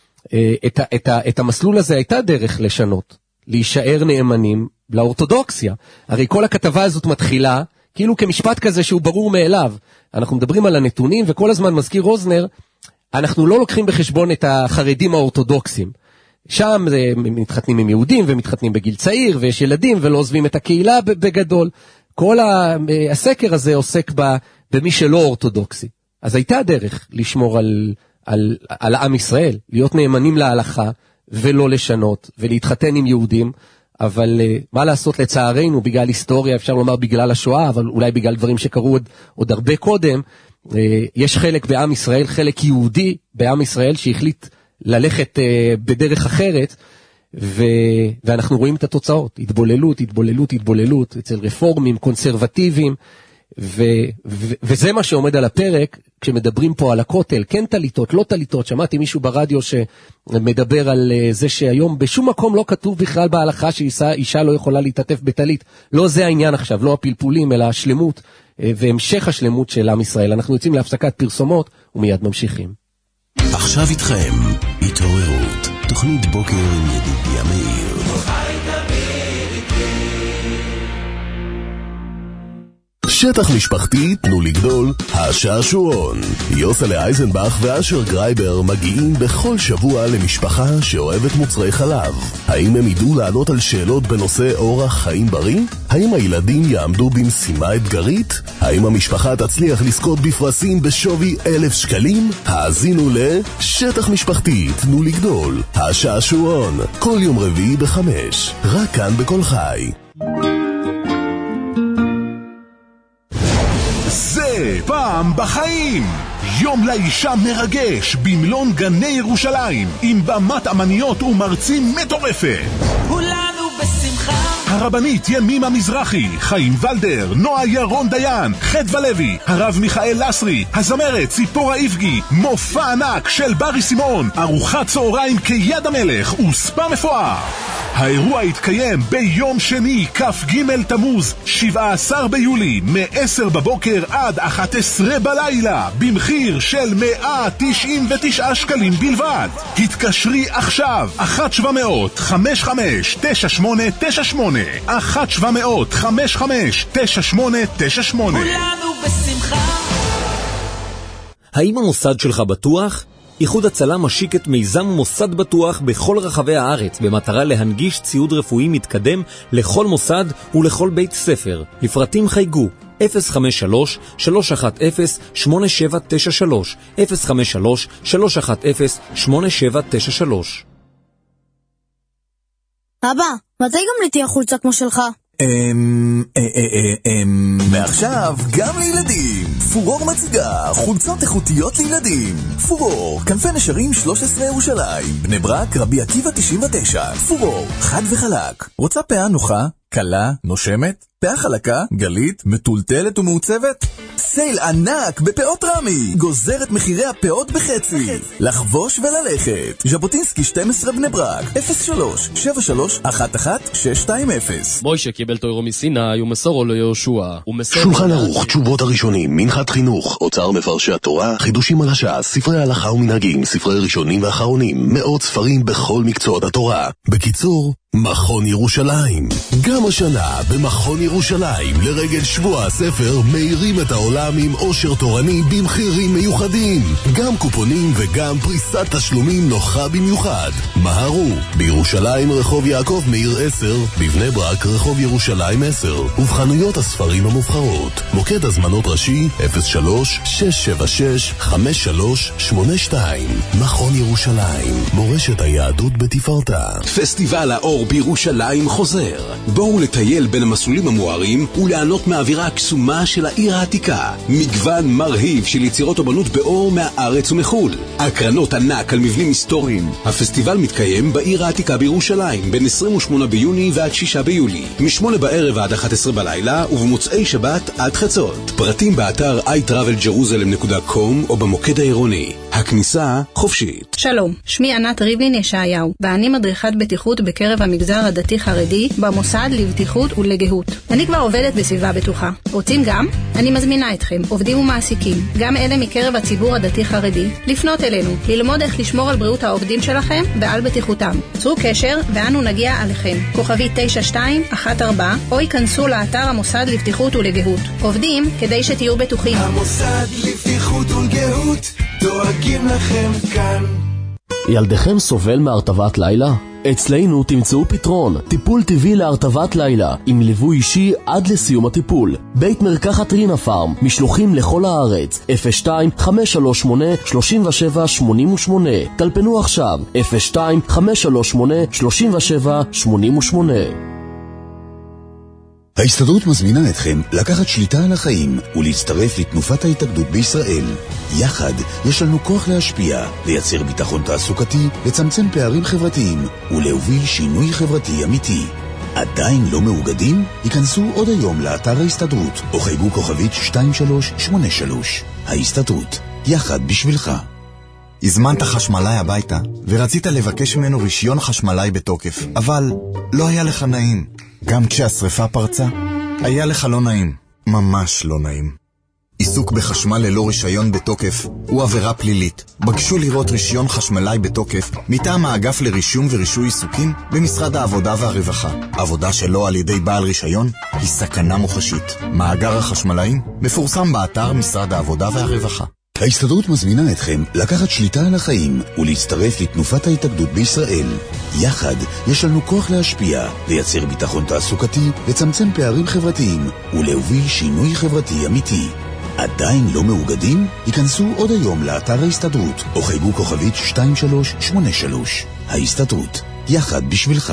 Speaker 6: את, את, את המסלול הזה הייתה דרך לשנות, להישאר נאמנים לאורתודוקסיה. הרי כל הכתבה הזאת מתחילה כאילו כמשפט כזה שהוא ברור מאליו. אנחנו מדברים על הנתונים, וכל הזמן מזכיר רוזנר, אנחנו לא לוקחים בחשבון את החרדים האורתודוקסים. שם מתחתנים עם יהודים ומתחתנים בגיל צעיר, ויש ילדים ולא עוזבים את הקהילה בגדול. כל הסקר הזה עוסק במי שלא אורתודוקסי. אז הייתה דרך לשמור על על, על עם ישראל, להיות נאמנים להלכה ולא לשנות ולהתחתן עם יהודים, אבל uh, מה לעשות לצערנו, בגלל היסטוריה, אפשר לומר בגלל השואה, אבל אולי בגלל דברים שקרו עוד, עוד הרבה קודם, uh, יש חלק בעם ישראל, חלק יהודי בעם ישראל שהחליט ללכת uh, בדרך אחרת, ו... ואנחנו רואים את התוצאות, התבוללות, התבוללות, התבוללות, אצל רפורמים, קונסרבטיביים, ו... ו... וזה מה שעומד על הפרק, כשמדברים פה על הכותל, כן תליטות, לא תליטות. שמעתי מישהו ברדיו שמדבר על זה שהיום בשום מקום לא כתוב בכלל בהלכה שאישה לא יכולה להתעטף בתלית. לא זה העניין עכשיו, לא הפלפולים, אלא השלמות והמשך השלמות של עם ישראל. אנחנו יוצאים להפסקת פרסומות ומיד ממשיכים.
Speaker 1: עכשיו איתכם, התעוררות, תוכנית בוקר עם ידידיה מאיר. שטח משפחתי, תנו לגדול, השעשועון. יוסלה אייזנבך ואשר גרייבר מגיעים בכל שבוע למשפחה שאוהבת מוצרי חלב. האם הם ידעו לענות על שאלות בנושא אורח חיים בריא? האם הילדים יעמדו במשימה אתגרית? האם המשפחה תצליח לזכות בפרסים בשווי אלף שקלים? האזינו לשטח משפחתי, תנו לגדול, השעשועון. כל יום רביעי בחמש, רק כאן בכל חי.
Speaker 4: זה פעם בחיים. יום לאישה מרגש במלון גני ירושלים, עם במת אמניות ומרצים מטורפת.
Speaker 3: כולנו בשמחה.
Speaker 4: הרבנית ימימה מזרחי, חיים ולדר, נועה ירון דיין, חדווה לוי, הרב מיכאל לסרי, הזמרת ציפורה איפגי, מופע ענק של ברי סימון, ארוחת צהריים כיד המלך וספה מפואר. האירוע יתקיים ביום שני, כף ג' תמוז, שבעה עשר ביולי, מ-עשר בבוקר עד אחת עשרה בלילה, במחיר של מאה תשעים ותשעה שקלים בלבד. התקשרי עכשיו, אחת שבע מאות חמש חמש תשע שמונה תשע שמונה, אחת שבע מאות חמש חמש תשע שמונה תשע שמונה.
Speaker 3: כולנו בשמחה.
Speaker 5: האם המוסד שלך בטוח? איחוד הצלה משיק את מיזם מוסד בטוח בכל רחבי הארץ, במטרה להנגיש ציוד רפואי מתקדם לכל מוסד ולכל בית ספר. לפרטים חייגו אפס חמש שלוש שלוש אחת אפס שמונה שבע תשע שלוש, אפס חמש שלוש שלוש אחת אפס שמונה שבע תשע שלוש.
Speaker 13: אבא, מתי גם לי תהיה חולצה כמו שלך?
Speaker 14: אמ... אמ... ועכשיו גם לילדים. פורור מציגה חולצות איכותיות לילדים. פורור, כנפי נשרים שלוש עשרה ירושלים, בני ברק, רבי עקיבא תשעים ותשע. פורור, חד וחלק. רוצה פאה נוחה? קלה, נושמת? פאה חלקה, גלית, מטולטלת ומעוצבת? סייל ענק בפאות רמי, גוזר את מחירי הפאות בחצי. לחבוש וללכת. ז'בוטינסקי שתים עשרה בני ברק, אפס שלוש שבע שלוש אחת אחת שש שתיים אפס.
Speaker 15: מוישה קיבל תוירו מסיני ומסורו ליהושע.
Speaker 1: שולחן ערוך, תשובות הראשונים, מנחת חינוך, אוצר מפרשי התורה, חידושים על הש"ס, ספרי הלכה ומנהגים, ספרי ראשונים ואחרונים, מאות ספרים בכל מקצועות התורה. בקיצור, מכון ירושלים. גם השנה במכון ירושלים לרגל שבוע הספר מאירים את העולם עם עושר תורני במחירים מיוחדים, גם קופונים וגם פריסת תשלומים נוחה במיוחד. מהרו, בירושלים רחוב יעקב מאיר עשר, בבני ברק רחוב ירושלים עשר, ובחנויות הספרים המובחרות. מוקד הזמנות ראשי אפס שלוש שש שבע שש חמש שלוש שמונה שתיים. מכון ירושלים, מורשת היהדות בתפארתה.
Speaker 11: פסטיבל האור בירושלים חוזר. בואו לטייל בין המסלולים המוארים וליהנות מהאווירה הקסומה של העיר העתיקה. מגוון מרהיב של יצירות אומנות באור מהארץ ומחול. הקרנות ענק על מבנים היסטוריים. הפסטיבל מתקיים בעיר העתיקה בירושלים בין עשרים ושמונה ביוני ועד שישה ביולי. משמונה בערב עד אחת עשרה בלילה ובמוצאי שבת עד חצות. פרטים באתר איי טראבל ג'רוזלם דוט קום או במוקד העירוני. הכניסה חופשית.
Speaker 16: שלום, שמי ענת ריבלין ישעיהו, ואני מדריכת בטיחות בקרב המגזר הדתי-חרדי במוסד לבטיחות ולגהות. אני כבר עובדת בסביבה בטוחה. רוצים גם? אני מזמינה אתכם, עובדים ומעסיקים, גם אלה מקרב הציבור הדתי-חרדי, לפנות אלינו, ללמוד איך לשמור על בריאות העובדים שלכם ועל בטיחותם. צרו קשר ואנו נגיע עליכם. כוכבי תשע שתיים אחת ארבע, או ייכנסו לאתר המוסד לבטיחות ולגהות. עובדים כדי שתהיו בטוחים.
Speaker 17: המוסד לבטיחות ולגהות, דואגים לכם כאן.
Speaker 18: ילדכם סובל מהרטבת לילה? אצלנו תמצאו פתרון, טיפול טבעי להרטבת לילה, עם ליווי אישי עד לסיום הטיפול. בית מרקחת רינה פארם, משלוחים לכל הארץ, אפס שתיים חמש שלוש שמונה שלוש שבע שמונה שמונה. טלפנו עכשיו, אפס שתיים חמש שלוש שמונה שלוש שבע שמונה שמונה.
Speaker 19: ההסתדרות מזמינה אתכם לקחת שליטה על החיים ולהצטרף לתנופת ההתאגדות בישראל. יחד יש לנו כוח להשפיע, לייצר ביטחון תעסוקתי, לצמצם פערים חברתיים ולהוביל שינוי חברתי אמיתי. עדיין לא מאוגדים? ייכנסו עוד היום לאתר ההסתדרות או חייגו כוכבית שתיים שלוש שמונה שלוש. ההסתדרות, יחד בשבילך.
Speaker 20: הזמנת חשמלאי הביתה ורצית לבקש ממנו רישיון חשמלאי בתוקף, אבל לא היה לך נעים. גם כשהשריפה פרצה, היה לך לא נעים. ממש לא נעים. עיסוק בחשמל ללא רישיון בתוקף הוא עבירה פלילית. בקשו לראות רישיון חשמלאי בתוקף מטעם האגף לרישום ורישוי עיסוקים במשרד העבודה והרווחה. עבודה שלא על ידי בעל רישיון היא סכנה מוחשית. מאגר החשמלאים מפורסם באתר משרד העבודה והרווחה.
Speaker 19: ההסתדרות מזמינה אתכם לקחת שליטה על החיים ולהצטרף לתנופת ההתאגדות בישראל. יחד יש לנו כוח להשפיע, לייצר ביטחון תעסוקתי, לצמצם פערים חברתיים ולהוביל שינוי חברתי אמיתי. עדיין לא מאוגדים? ייכנסו עוד היום לאתר ההסתדרות או חייגו כוכבית שתיים שלוש שמונה שלוש. ההסתדרות, יחד בשבילך.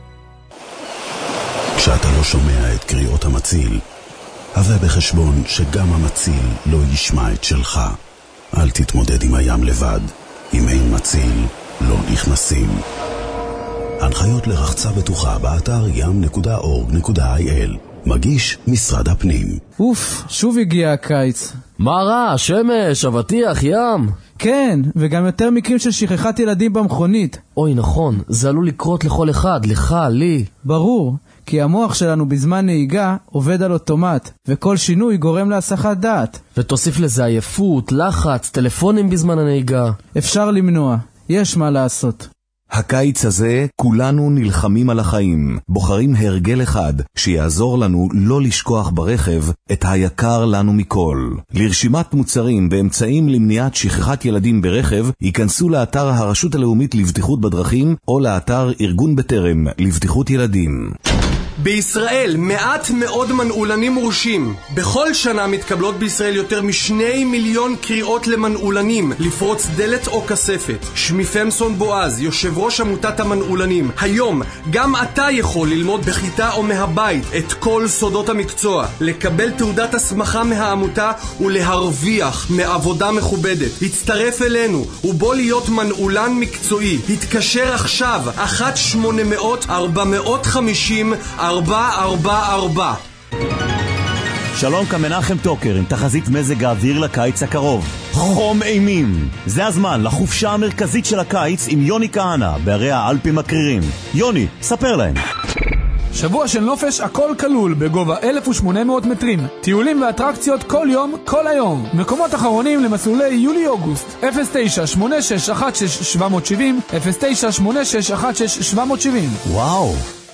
Speaker 1: כשאתה לא שומע את קריאות המציל, הווה בחשבון שגם המציל לא ישמע את שלך. אל תתמודד עם הים לבד. אם אין מציל, לא נכנסים. הנחיות לרחצה בטוחה באתר ים נקודה אורג נקודה איי אל. מגיש משרד הפנים.
Speaker 21: אוף, שוב הגיע הקיץ.
Speaker 18: מה רע? שמש, אבטיח, ים.
Speaker 21: כן, וגם יותר מקרים של שכחת ילדים במכונית.
Speaker 18: אוי, נכון, זה עלול לקרות לכל אחד, לך, לי.
Speaker 21: ברור, כי המוח שלנו בזמן נהיגה עובד על אוטומט, וכל שינוי גורם להסחת דעת.
Speaker 18: ותוסיף לזה עייפות, לחץ, טלפונים בזמן הנהיגה.
Speaker 21: אפשר למנוע, יש מה לעשות.
Speaker 19: הקיץ הזה כולנו נלחמים על החיים, בוחרים הרגל אחד שיעזור לנו לא לשכוח ברכב את היקר לנו מכל. לרשימת מוצרים ואמצעים למניעת שכחת ילדים ברכב ייכנסו לאתר הרשות הלאומית לבטיחות בדרכים או לאתר ארגון בטרם לבטיחות ילדים.
Speaker 2: בישראל מעט מאוד מנעולנים מורשים. בכל שנה מתקבלות בישראל יותר משני מיליון קריאות למנעולנים לפרוץ דלת או כספת. שמי פמסון בועז, יושב ראש עמותת המנעולנים. היום גם אתה יכול ללמוד בכיתה או מהבית את כל סודות המקצוע, לקבל תעודת הסמכה מהעמותה ולהרוויח מעבודה מכובדת. הצטרף אלינו ובוא להיות מנעולן מקצועי. התקשר עכשיו אחת שמונה מאות ארבע מאות חמישים ארבע ארבע ארבע.
Speaker 22: שלום, כאן מנחם טוקר עם תחזית מזג האוויר לקיץ הקרוב. חום אימים. זה הזמן לחופשה המרכזית של הקיץ עם יוני כהנא בערי האלפים הקרירים. יוני, ספר להם.
Speaker 23: שבוע של נופש הכל כלול בגובה אלף ושמונה מאות מטרים. טיולים ואטרקציות כל יום, כל היום. מקומות אחרונים למסלולי יולי-אוגוסט. אפס תשע שמונה שש אחת שש שבע שבע אפס אפס תשע שמונה שש אחת שש שבע שבע.
Speaker 22: וואו.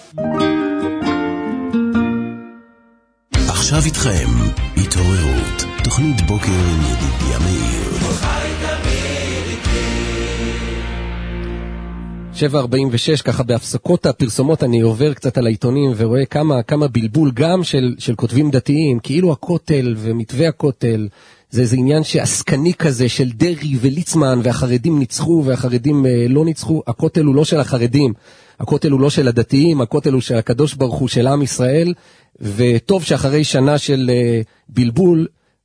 Speaker 1: עכשיו איתכם, התעוררות, תוכנית בוקר עם ידידיה מאיר.
Speaker 6: שבע ארבעים ושש, ככה בהפסקות הפרסומות אני עובר קצת על העיתונים ורואה כמה, כמה בלבול גם של, של כותבים דתיים, כאילו הכותל ומתווה הכותל, זה איזה עניין שעסקני כזה של דרי וליצמן והחרדים ניצחו והחרדים אה, לא ניצחו. הכותל הוא לא של החרדים, הכותל הוא לא של הדתיים, הכותל הוא של הקדוש ברוך הוא, של עם ישראל, וטוב שאחרי שנה של אה, בלבול,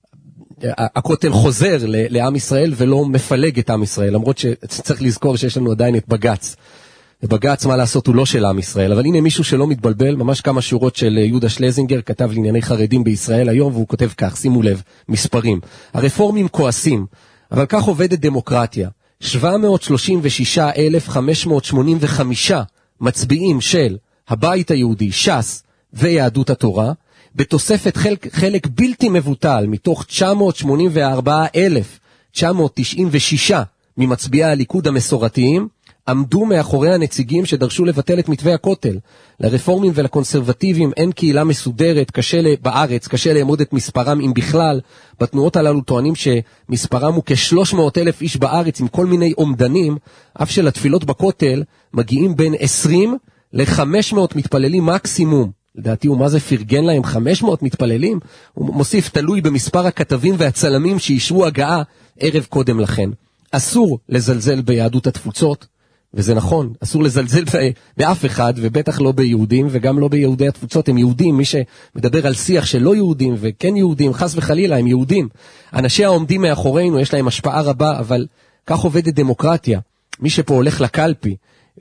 Speaker 6: הכותל חוזר לעם ישראל ולא מפלג את עם ישראל, למרות שצריך לזכור שיש לנו עדיין את בגץ. בגץ, מה לעשות, הוא לא של עם ישראל, אבל הנה מישהו שלא מתבלבל, ממש כמה שורות של יהודה שלזינגר, כתב לענייני חרדים בישראל היום, והוא כותב כך, שימו לב, מספרים. הרפורמים כועסים, אבל כך עובדת דמוקרטיה. שבע מאות שלושים ושישה אלף חמש מאות שמונים וחמישה מצביעים של הבית היהודי, ש"ס ויהדות התורה, בתוספת חלק, חלק בלתי מבוטל מתוך תשע מאות שמונים וארבעה אלף תשע מאות תשעים ושישה ממצביעי הליכוד המסורתיים, עמדו מאחורי הנציגים שדרשו לבטל את מתווה הכותל. לרפורמים ולקונסרבטיבים אין קהילה מסודרת, קשה בארץ, קשה לעמוד את מספרם אם בכלל. בתנועות הללו טוענים שמספרם הוא כ-שלוש מאות אלף איש בארץ עם כל מיני עומדנים, אף שלתפילות בכותל מגיעים בין עשרים ל-חמש מאות מתפללים מקסימום. לדעתי הוא מה זה פרגן להם חמש מאות מתפללים? הוא מוסיף תלוי במספר הכתבים והצלמים שישרו הגעה ערב קודם לכן. אסור לזלזל ביהדות התפוצות, וזה נכון, אסור לזלזל באף אחד, ובטח לא ביהודים, וגם לא ביהודי התפוצות, הם יהודים, מי שמדבר על שיח של לא יהודים וכן יהודים, חס וחלילה, הם יהודים. אנשי העומדים מאחורינו, יש להם השפעה רבה, אבל כך עובדת דמוקרטיה. מי שפה הולך לקלפי,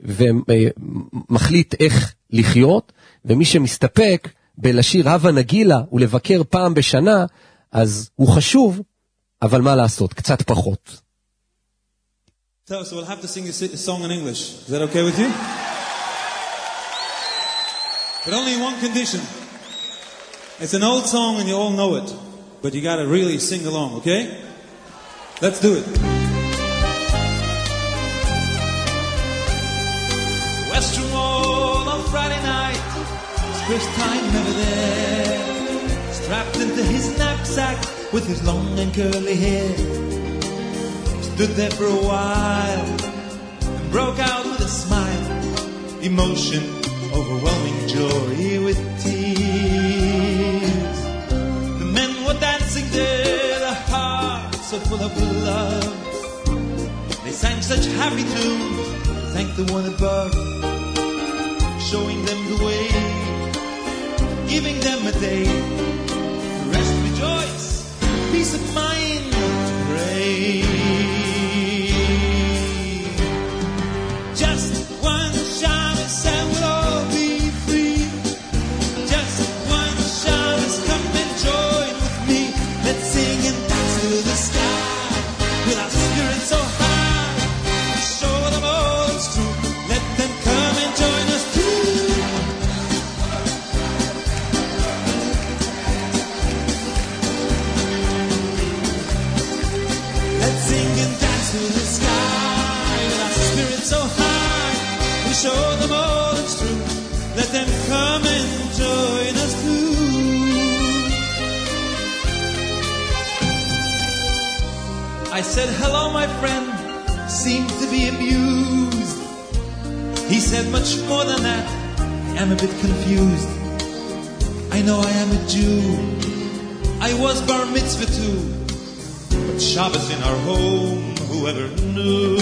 Speaker 6: ומחליט איך לחיות, ומי שמסתפק בלשיר הווה נגילה, ולבקר פעם בשנה, אז הוא חשוב, אבל מה לעשות, קצת פחות.
Speaker 24: So, so we'll have to sing a song in English. Is that okay with you? But only in one condition. It's an old song and you all know it. But you gotta really sing along, okay? Let's do it. Western Wall on Friday night. First time never there. Strapped into his knapsack with his long and curly hair. Stood there for a while and broke out with a smile, emotion, overwhelming joy with tears. The men were dancing there, their hearts so full of love. They sang such happy tunes, thanked the one above, showing them the way, giving them a day. The rest rejoice, peace of mind, pray. Just one Shabbos and we'll all be free. Just one Shabbos, come and join with me. Let's sing and dance to the sky with our spirits so high. Show them all it's true. Let them come and join us too. I said, hello, my friend, seemed to be amused. He said much more than that, I am a bit confused. I know I am a Jew, I was bar mitzvah too, but Shabbos in our home, whoever knew?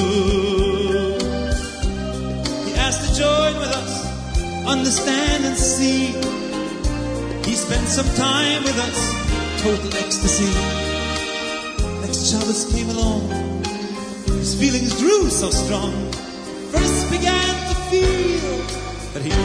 Speaker 24: He asked to join with us, understand and see. He spent some time with us, total ecstasy. Next Shabbos came along, his feelings grew so strong. First began to feel that he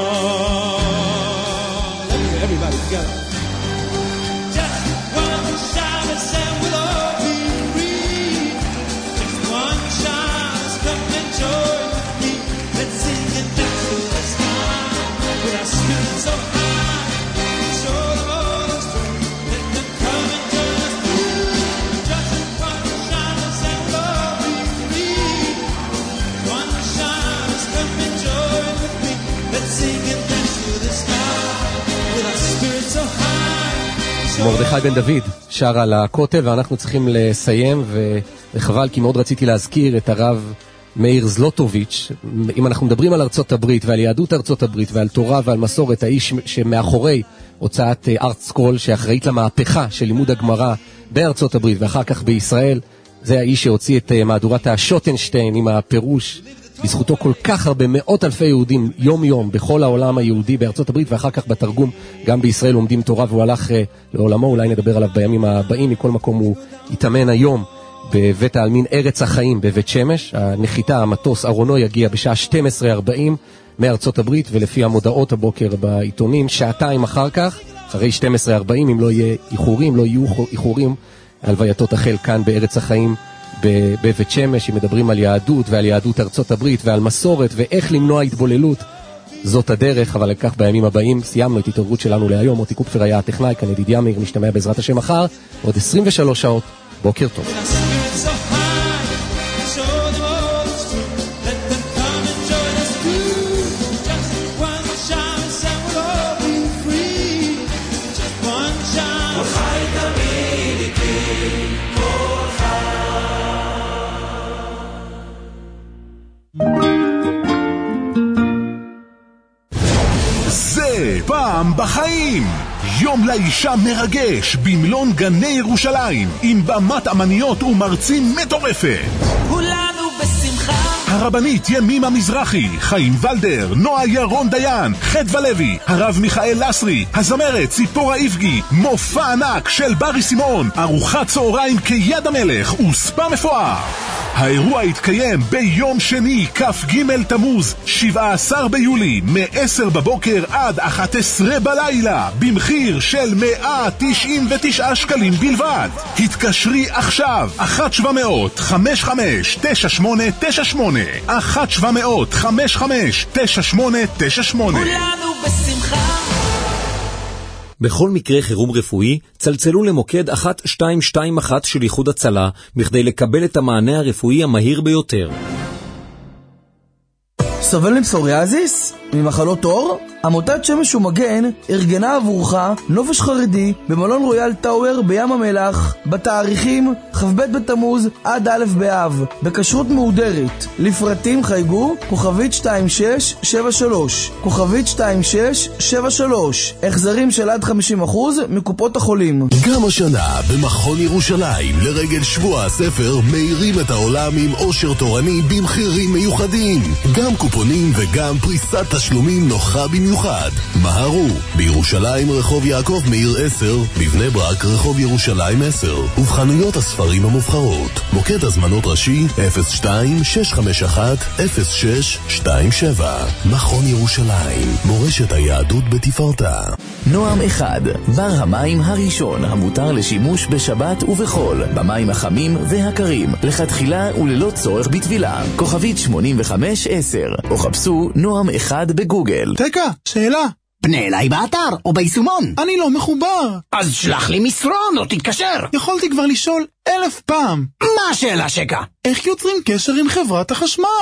Speaker 24: wrong. Let me hear everybody together. Just one Shabbos and we'll all be free. Just one Shabbos, come and join with me. Let's sing and dance to the sky with our spirits so high. Show them all the strength. Let them come and join us too. Just one Shabbos and we'll all be free. One Shabbos, come and join with me. Let's sing and dance to the sky with our spirits so high.
Speaker 6: מרדכי בן דוד שר על הכותל, ואנחנו צריכים לסיים, וחבל כי מאוד רציתי להזכיר את הרב מאיר זלוטוביץ'. אם אנחנו מדברים על ארצות הברית ועל יהדות ארצות הברית ועל תורה ועל מסורת, האיש שמאחורי הוצאת ארט סקרול שאחראית למהפכה של לימוד הגמרא בארצות הברית ואחר כך בישראל, זה האיש שהוציא את מהדורת השוטנשטיין עם הפירוש. בזכותו כל כך הרבה מאות אלפי יהודים יום יום בכל העולם היהודי בארצות הברית, ואחר כך בתרגום גם בישראל לומדים תורה, והוא הלך אה, לעולמו, אולי נדבר עליו בימים הבאים. מכל מקום הוא התאמן היום בבית העלמין ארץ החיים בבית שמש. הנחיתה, המטוס ארונו יגיע בשעה שתים עשרה ארבעים מארצות הברית, ולפי המודעות הבוקר בעיתונים שעתיים אחר כך, אחרי שתים עשרה ארבעים, אם לא יהיה איחורים, לא יהיו איחורים, הלווייתו תחל כאן בארץ החיים בבית שמש. אם מדברים על יהדות ועל יהדות ארצות הברית ועל מסורת ואיך למנוע התבוללות, זאת הדרך. אבל לכך בימים הבאים. סיימנו את התעוררות שלנו להיום. מוטי קופפר היה הטכנאי, כאן ידידיה מאיר, נשתמע בעזרת השם מחר עוד עשרים ושלוש שעות. בוקר טוב.
Speaker 4: זה פעם בחיים, יום לאישה מרגש במלון גני ירושלים, עם במת אמניות ומרצים מטורפת.
Speaker 3: כולנו בשמחה.
Speaker 4: הרבנית ימימה מזרחי, חיים ולדר, נועה ירון דיין, חדווה לוי, הרב מיכאל לסרי, הזמרת ציפורה איבגי, מופע ענק של ברי סימון, ארוחת צהריים כיד המלך וספה מפואר. האירוע יתקיים ביום שני, כ"ג תמוז, שבעה עשר ביולי, מ-עשר בבוקר עד אחת עשרה בלילה, במחיר של מאה תשעים ותשעה שקלים בלבד. התקשרי עכשיו, אחת שבע מאות חמש חמש תשע שמונה תשע שמונה, אחת שבע מאות חמש חמש תשע שמונה תשע שמונה.
Speaker 3: כולנו בשמחה.
Speaker 5: בכל מקרה חירום רפואי, צלצלו למוקד אחת שתיים שתיים אחת של איחוד הצלה, בכדי לקבל את המענה הרפואי המהיר ביותר.
Speaker 7: סובל מפסוריאזיס? ממחלות עור? עמותת שמש ומגן ארגנה עבורך נופש חרדי במלון רויאל טאוור בים המלח בתאריכים כ"ב בתמוז עד א' באב, בכשרות מהודרת. לפרטים חייגו כוכבית שתיים שש שבע שלוש, כוכבית שתיים שש שבע שלוש. החזרים של עד חמישים אחוז מקופות החולים.
Speaker 1: גם השנה במכון ירושלים לרגל שבוע הספר מאירים את העולם עם עושר תורני במחירים מיוחדים, גם קופונים וגם פריסת תשלומים נוחה במיוחד. מהרו, בירושלים רחוב יעקב מאיר עשר, בבני ברק רחוב ירושלים עשר, ובחנויות הספרים המובחרות. מוקד הזמנות ראשי אפס שתיים שש חמש אחת אפס שש שתיים שבע. מכון ירושלים, מורשת היהדות בתפארתה.
Speaker 14: נועם אחד, בר המים הראשון המותר לשימוש בשבת ובחול, במים החמים והקרים, לכתחילה וללא צורך בטבילה. כוכבית שמונים וחמש עשר, או חפשו נועם אחד בגוגל.
Speaker 8: תקה, שאלה.
Speaker 9: פנה אליי באתר או ביישומון.
Speaker 8: אני לא מחובר.
Speaker 9: אז שלח לי מסרון או תתקשר.
Speaker 8: יכולתי כבר לשאול אלף פעם.
Speaker 9: מה השאלה, שקה?
Speaker 8: איך יוצרים קשר עם חברת החשמל?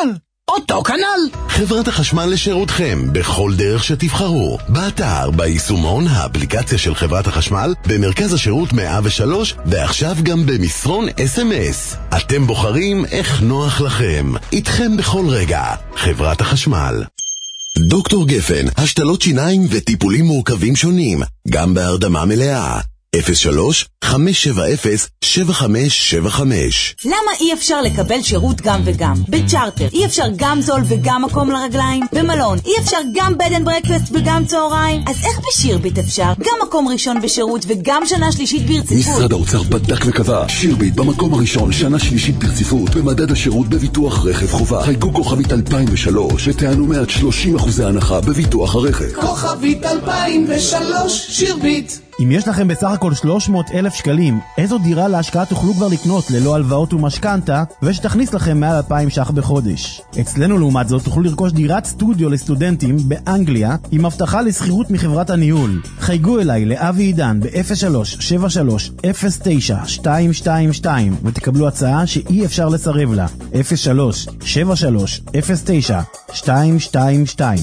Speaker 9: אותו כנ"ל.
Speaker 1: חברת החשמל לשירותכם בכל דרך שתבחרו. באתר, ביישומון, האפליקציה של חברת החשמל, במרכז השירות מאה ושלוש, ועכשיו גם במסרון אס אם אס. אתם בוחרים איך נוח לכם. איתכם בכל רגע. חברת החשמל. דוקטור גפן, השתלות שיניים וטיפולים מורכבים שונים, גם בהרדמה מלאה. אפס שלוש חמש שבע אפס שבע חמש שבע חמש.
Speaker 10: למה אי אפשר לקבל שירות גם וגם? בצ'ארטר אי אפשר גם זול וגם מקום לרגליים? במלון אי אפשר גם בד אנד ברקפסט וגם צהריים? אז איך בשירביט אפשר? גם מקום ראשון בשירות וגם שנה שלישית ברציפות.
Speaker 12: משרד האוצר בדק וקבע, שירביט במקום הראשון שנה שלישית ברציפות במדד השירות בביטוח רכב חובה. חייגו כוכבית אלפיים ושלוש ותענו מעט שלושים אחוזי הנחה בביטוח הרכב.
Speaker 17: כוכבית אלפיים ושלוש שירביט.
Speaker 13: אם יש לכם בסך הכל שלוש מאות אלף שקלים, איזו דירה להשקעה תוכלו כבר לקנות ללא הלוואות ומשכנתה, ושתכניס לכם מעל אלפיים ש"ח בחודש. אצלנו לעומת זאת תוכלו לרכוש דירת סטודיו לסטודנטים באנגליה, עם הבטחה לסחירות מחברת הניהול. חייגו אליי לאבי עידן ב-אפס שלוש שבע שלוש אפס תשע שתיים שתיים שתיים ותקבלו הצעה שאי אפשר לסרב לה. אפס שלוש שבע שלוש אפס תשע שתיים שתיים שתיים.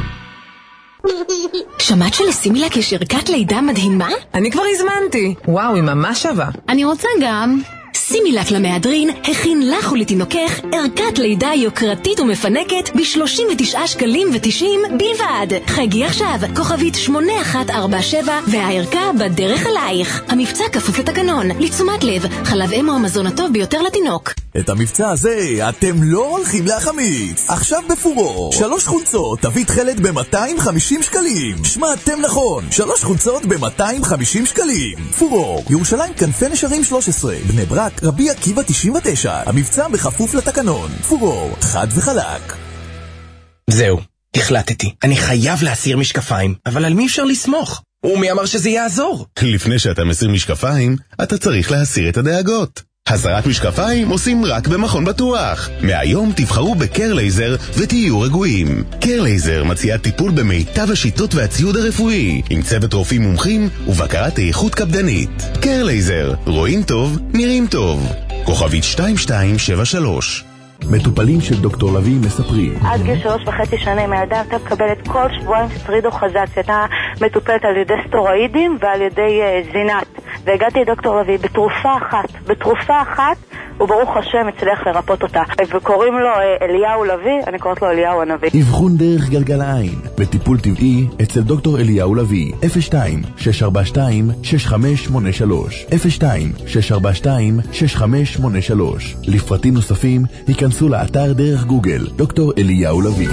Speaker 15: שמעת שלסימילק יש ערכת לידה מדהימה?
Speaker 25: אני כבר הזמנתי. וואו, היא ממש שווה.
Speaker 15: אני רוצה גם. סימילק למהדרין הכין לך ולתינוקך ערכת לידה יוקרתית ומפנקת ב-שלושים ותשעה שקלים ותשעים בלבד. חגי עכשיו, כוכבית שמונה אחת ארבע שבע והערכה בדרך אלייך. המבצע כפוף לתקנון. לתשומת לב, חלב אם הוא המזון הטוב ביותר לתינוק.
Speaker 14: את המבצע הזה אתם לא הולכים להחמיץ. עכשיו בפורור, שלוש חולצות תביא תחלת ב-מאתיים וחמישים שקלים. שמעתם נכון, שלוש חולצות ב-מאתיים וחמישים שקלים. פורור, ירושלים כנפי נשרים שלוש עשרה, בני ברק רבי עקיבא תשעים ותשע. המבצע בכפוף לתקנון. פורור, חד וחלק.
Speaker 26: זהו, החלטתי. אני חייב להסיר משקפיים, אבל על מי אפשר לסמוך? ומי אמר שזה יעזור?
Speaker 1: לפני שאתה מסיר משקפיים, אתה צריך להסיר את הדאגות. הסרת משקפיים עושים רק במכון בטוח. מהיום תבחרו בקר לייזר ותהיו רגועים. קר לייזר מציעה טיפול במיטב השיטות והציוד הרפואי, עם צוות רופאים מומחים ובקרת איכות קפדנית. קר לייזר, רואים טוב, נראים טוב. כוכבית שתיים שתיים שבע שלוש.
Speaker 27: מטופלים של דוקטור לוי מספרים.
Speaker 28: עד גיל שלוש וחצי שנים מהילדה הייתה מקבלת כל שבועיים סטרידוחזציה, הייתה מטופלת על ידי סטרואידים ועל ידי uh, זינת, והגעתי לדוקטור לוי בתרופה אחת, בתרופה אחת וברוך השם הצליח לרפות אותה, וקוראים לו uh, אליהו לוי, אני קוראת לו אליהו הנביא.
Speaker 27: אבחון דרך גלגל העין בטיפול טבעי אצל דוקטור אליהו לוי. אפס שתיים שש ארבע שתיים שש חמש שמונה שלוש אפס שתיים שש ארבע שתיים שש חמש שמונה שלוש. לפרטים נוספים היכנסו לאתר דרך גוגל דוקטור אליהו לוי.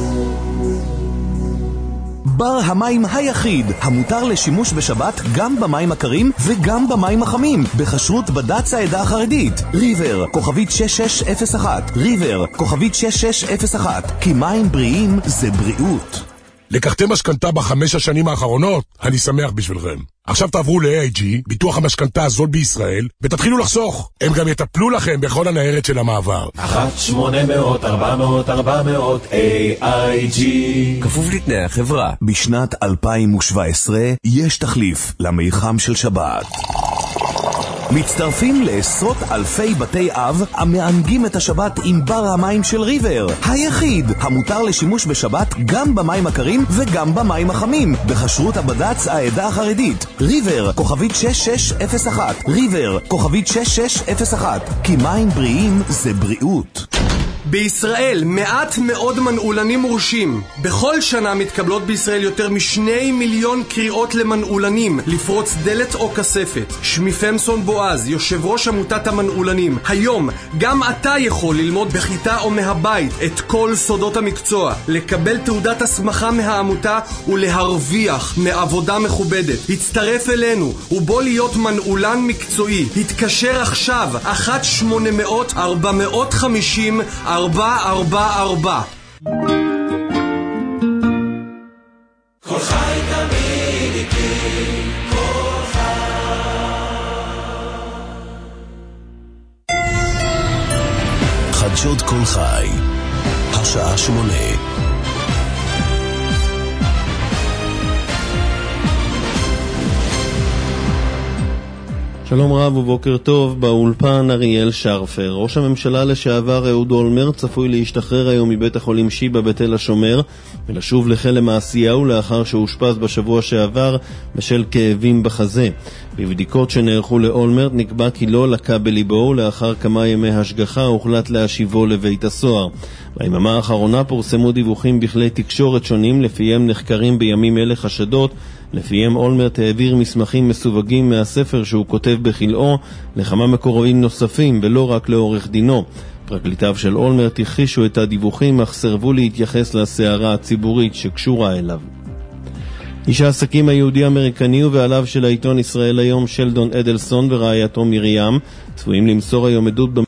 Speaker 29: בר המים היחיד המותר לשימוש בשבת גם במים הקרים וגם במים החמים, בחשרות בד"ץ העדה החרדית. ריבר, כוכבית שש שש אפס אחת. ריבר, כוכבית שש שש אפס אחת. כי מים בריאים זה בריאות.
Speaker 30: לקחתם משכנתה בחמש השנים האחרונות? אני שמח בשבילכם. עכשיו תעברו ל-איי איי ג'י, ביטוח המשכנתה הזול בישראל, ותתחילו לחסוך. הם גם יטפלו לכם בכל הניירת של המעבר.
Speaker 31: אחת שמונה מאות ארבע מאות ארבע מאות איי איי ג'י.
Speaker 29: כפוף לתנאי החברה. בשנת אלפיים שבע עשרה יש תחליף למיחם של שבת. מצטרפים לעשרות אלפי בתי אב המענגים את השבת עם בר המים של ריבר, היחיד המותר לשימוש בשבת גם במים הקרים וגם במים החמים, בחשרות הבד"ץ העדה החרדית. ריבר, כוכבית שש שש אפס אחת. ריבר, כוכבית שש שש אפס אחת. כי מים בריאים זה בריאות.
Speaker 2: בישראל מעט מאוד מנעולנים מורשים. בכל שנה מתקבלות בישראל יותר משני מיליון קריאות למנעולנים לפרוץ דלת או כספת. שמי פמסון בועז, יושב ראש עמותת המנעולנים. היום גם אתה יכול ללמוד בכיתה או מהבית את כל סודות המקצוע, לקבל תעודת הסמכה מהעמותה ולהרוויח מעבודה מכובדת. הצטרף אלינו ובוא להיות מנעולן מקצועי. התקשר עכשיו אחת שמונה מאות ארבע מאות חמישים ארבע ארבע ארבע.
Speaker 3: כל חי תמיד איתי, כל חי.
Speaker 1: חדשות כל חי, השעה שמונה.
Speaker 4: שלום רב ובוקר טוב, באולפן אריאל שרפר. ראש הממשלה לשעבר אהוד אולמרט צפוי להשתחרר היום מבית החולים שיבא בתל השומר ולשוב לחיל מעשיהו לאחר שהושפז בשבוע שעבר בשל כאבים בחזה. בבדיקות שנערכו לאולמרט נקבע כי לא לקה בליבו, ולאחר כמה ימי השגחה הוחלט להשיבו לבית הסוהר. ביממה האחרונה פורסמו דיווחים בכלי תקשורת שונים לפיהם נחקרים בימים אלה חשדות לפיהם אולמרט העביר מסמכים מסווגים מהספר שהוא כותב בחילאו לכמה מקורבים נוספים ולא רק לעורך דינו. פרקליטיו של אולמרט הכחישו את הדיווחים אך סרבו להתייחס לסערה הציבורית שקשורה אליו. איש העסקים היהודי אמריקני ובעליו של העיתון ישראל היום שלדון אדלסון ורעייתו מרים צפויים למסור היום עדות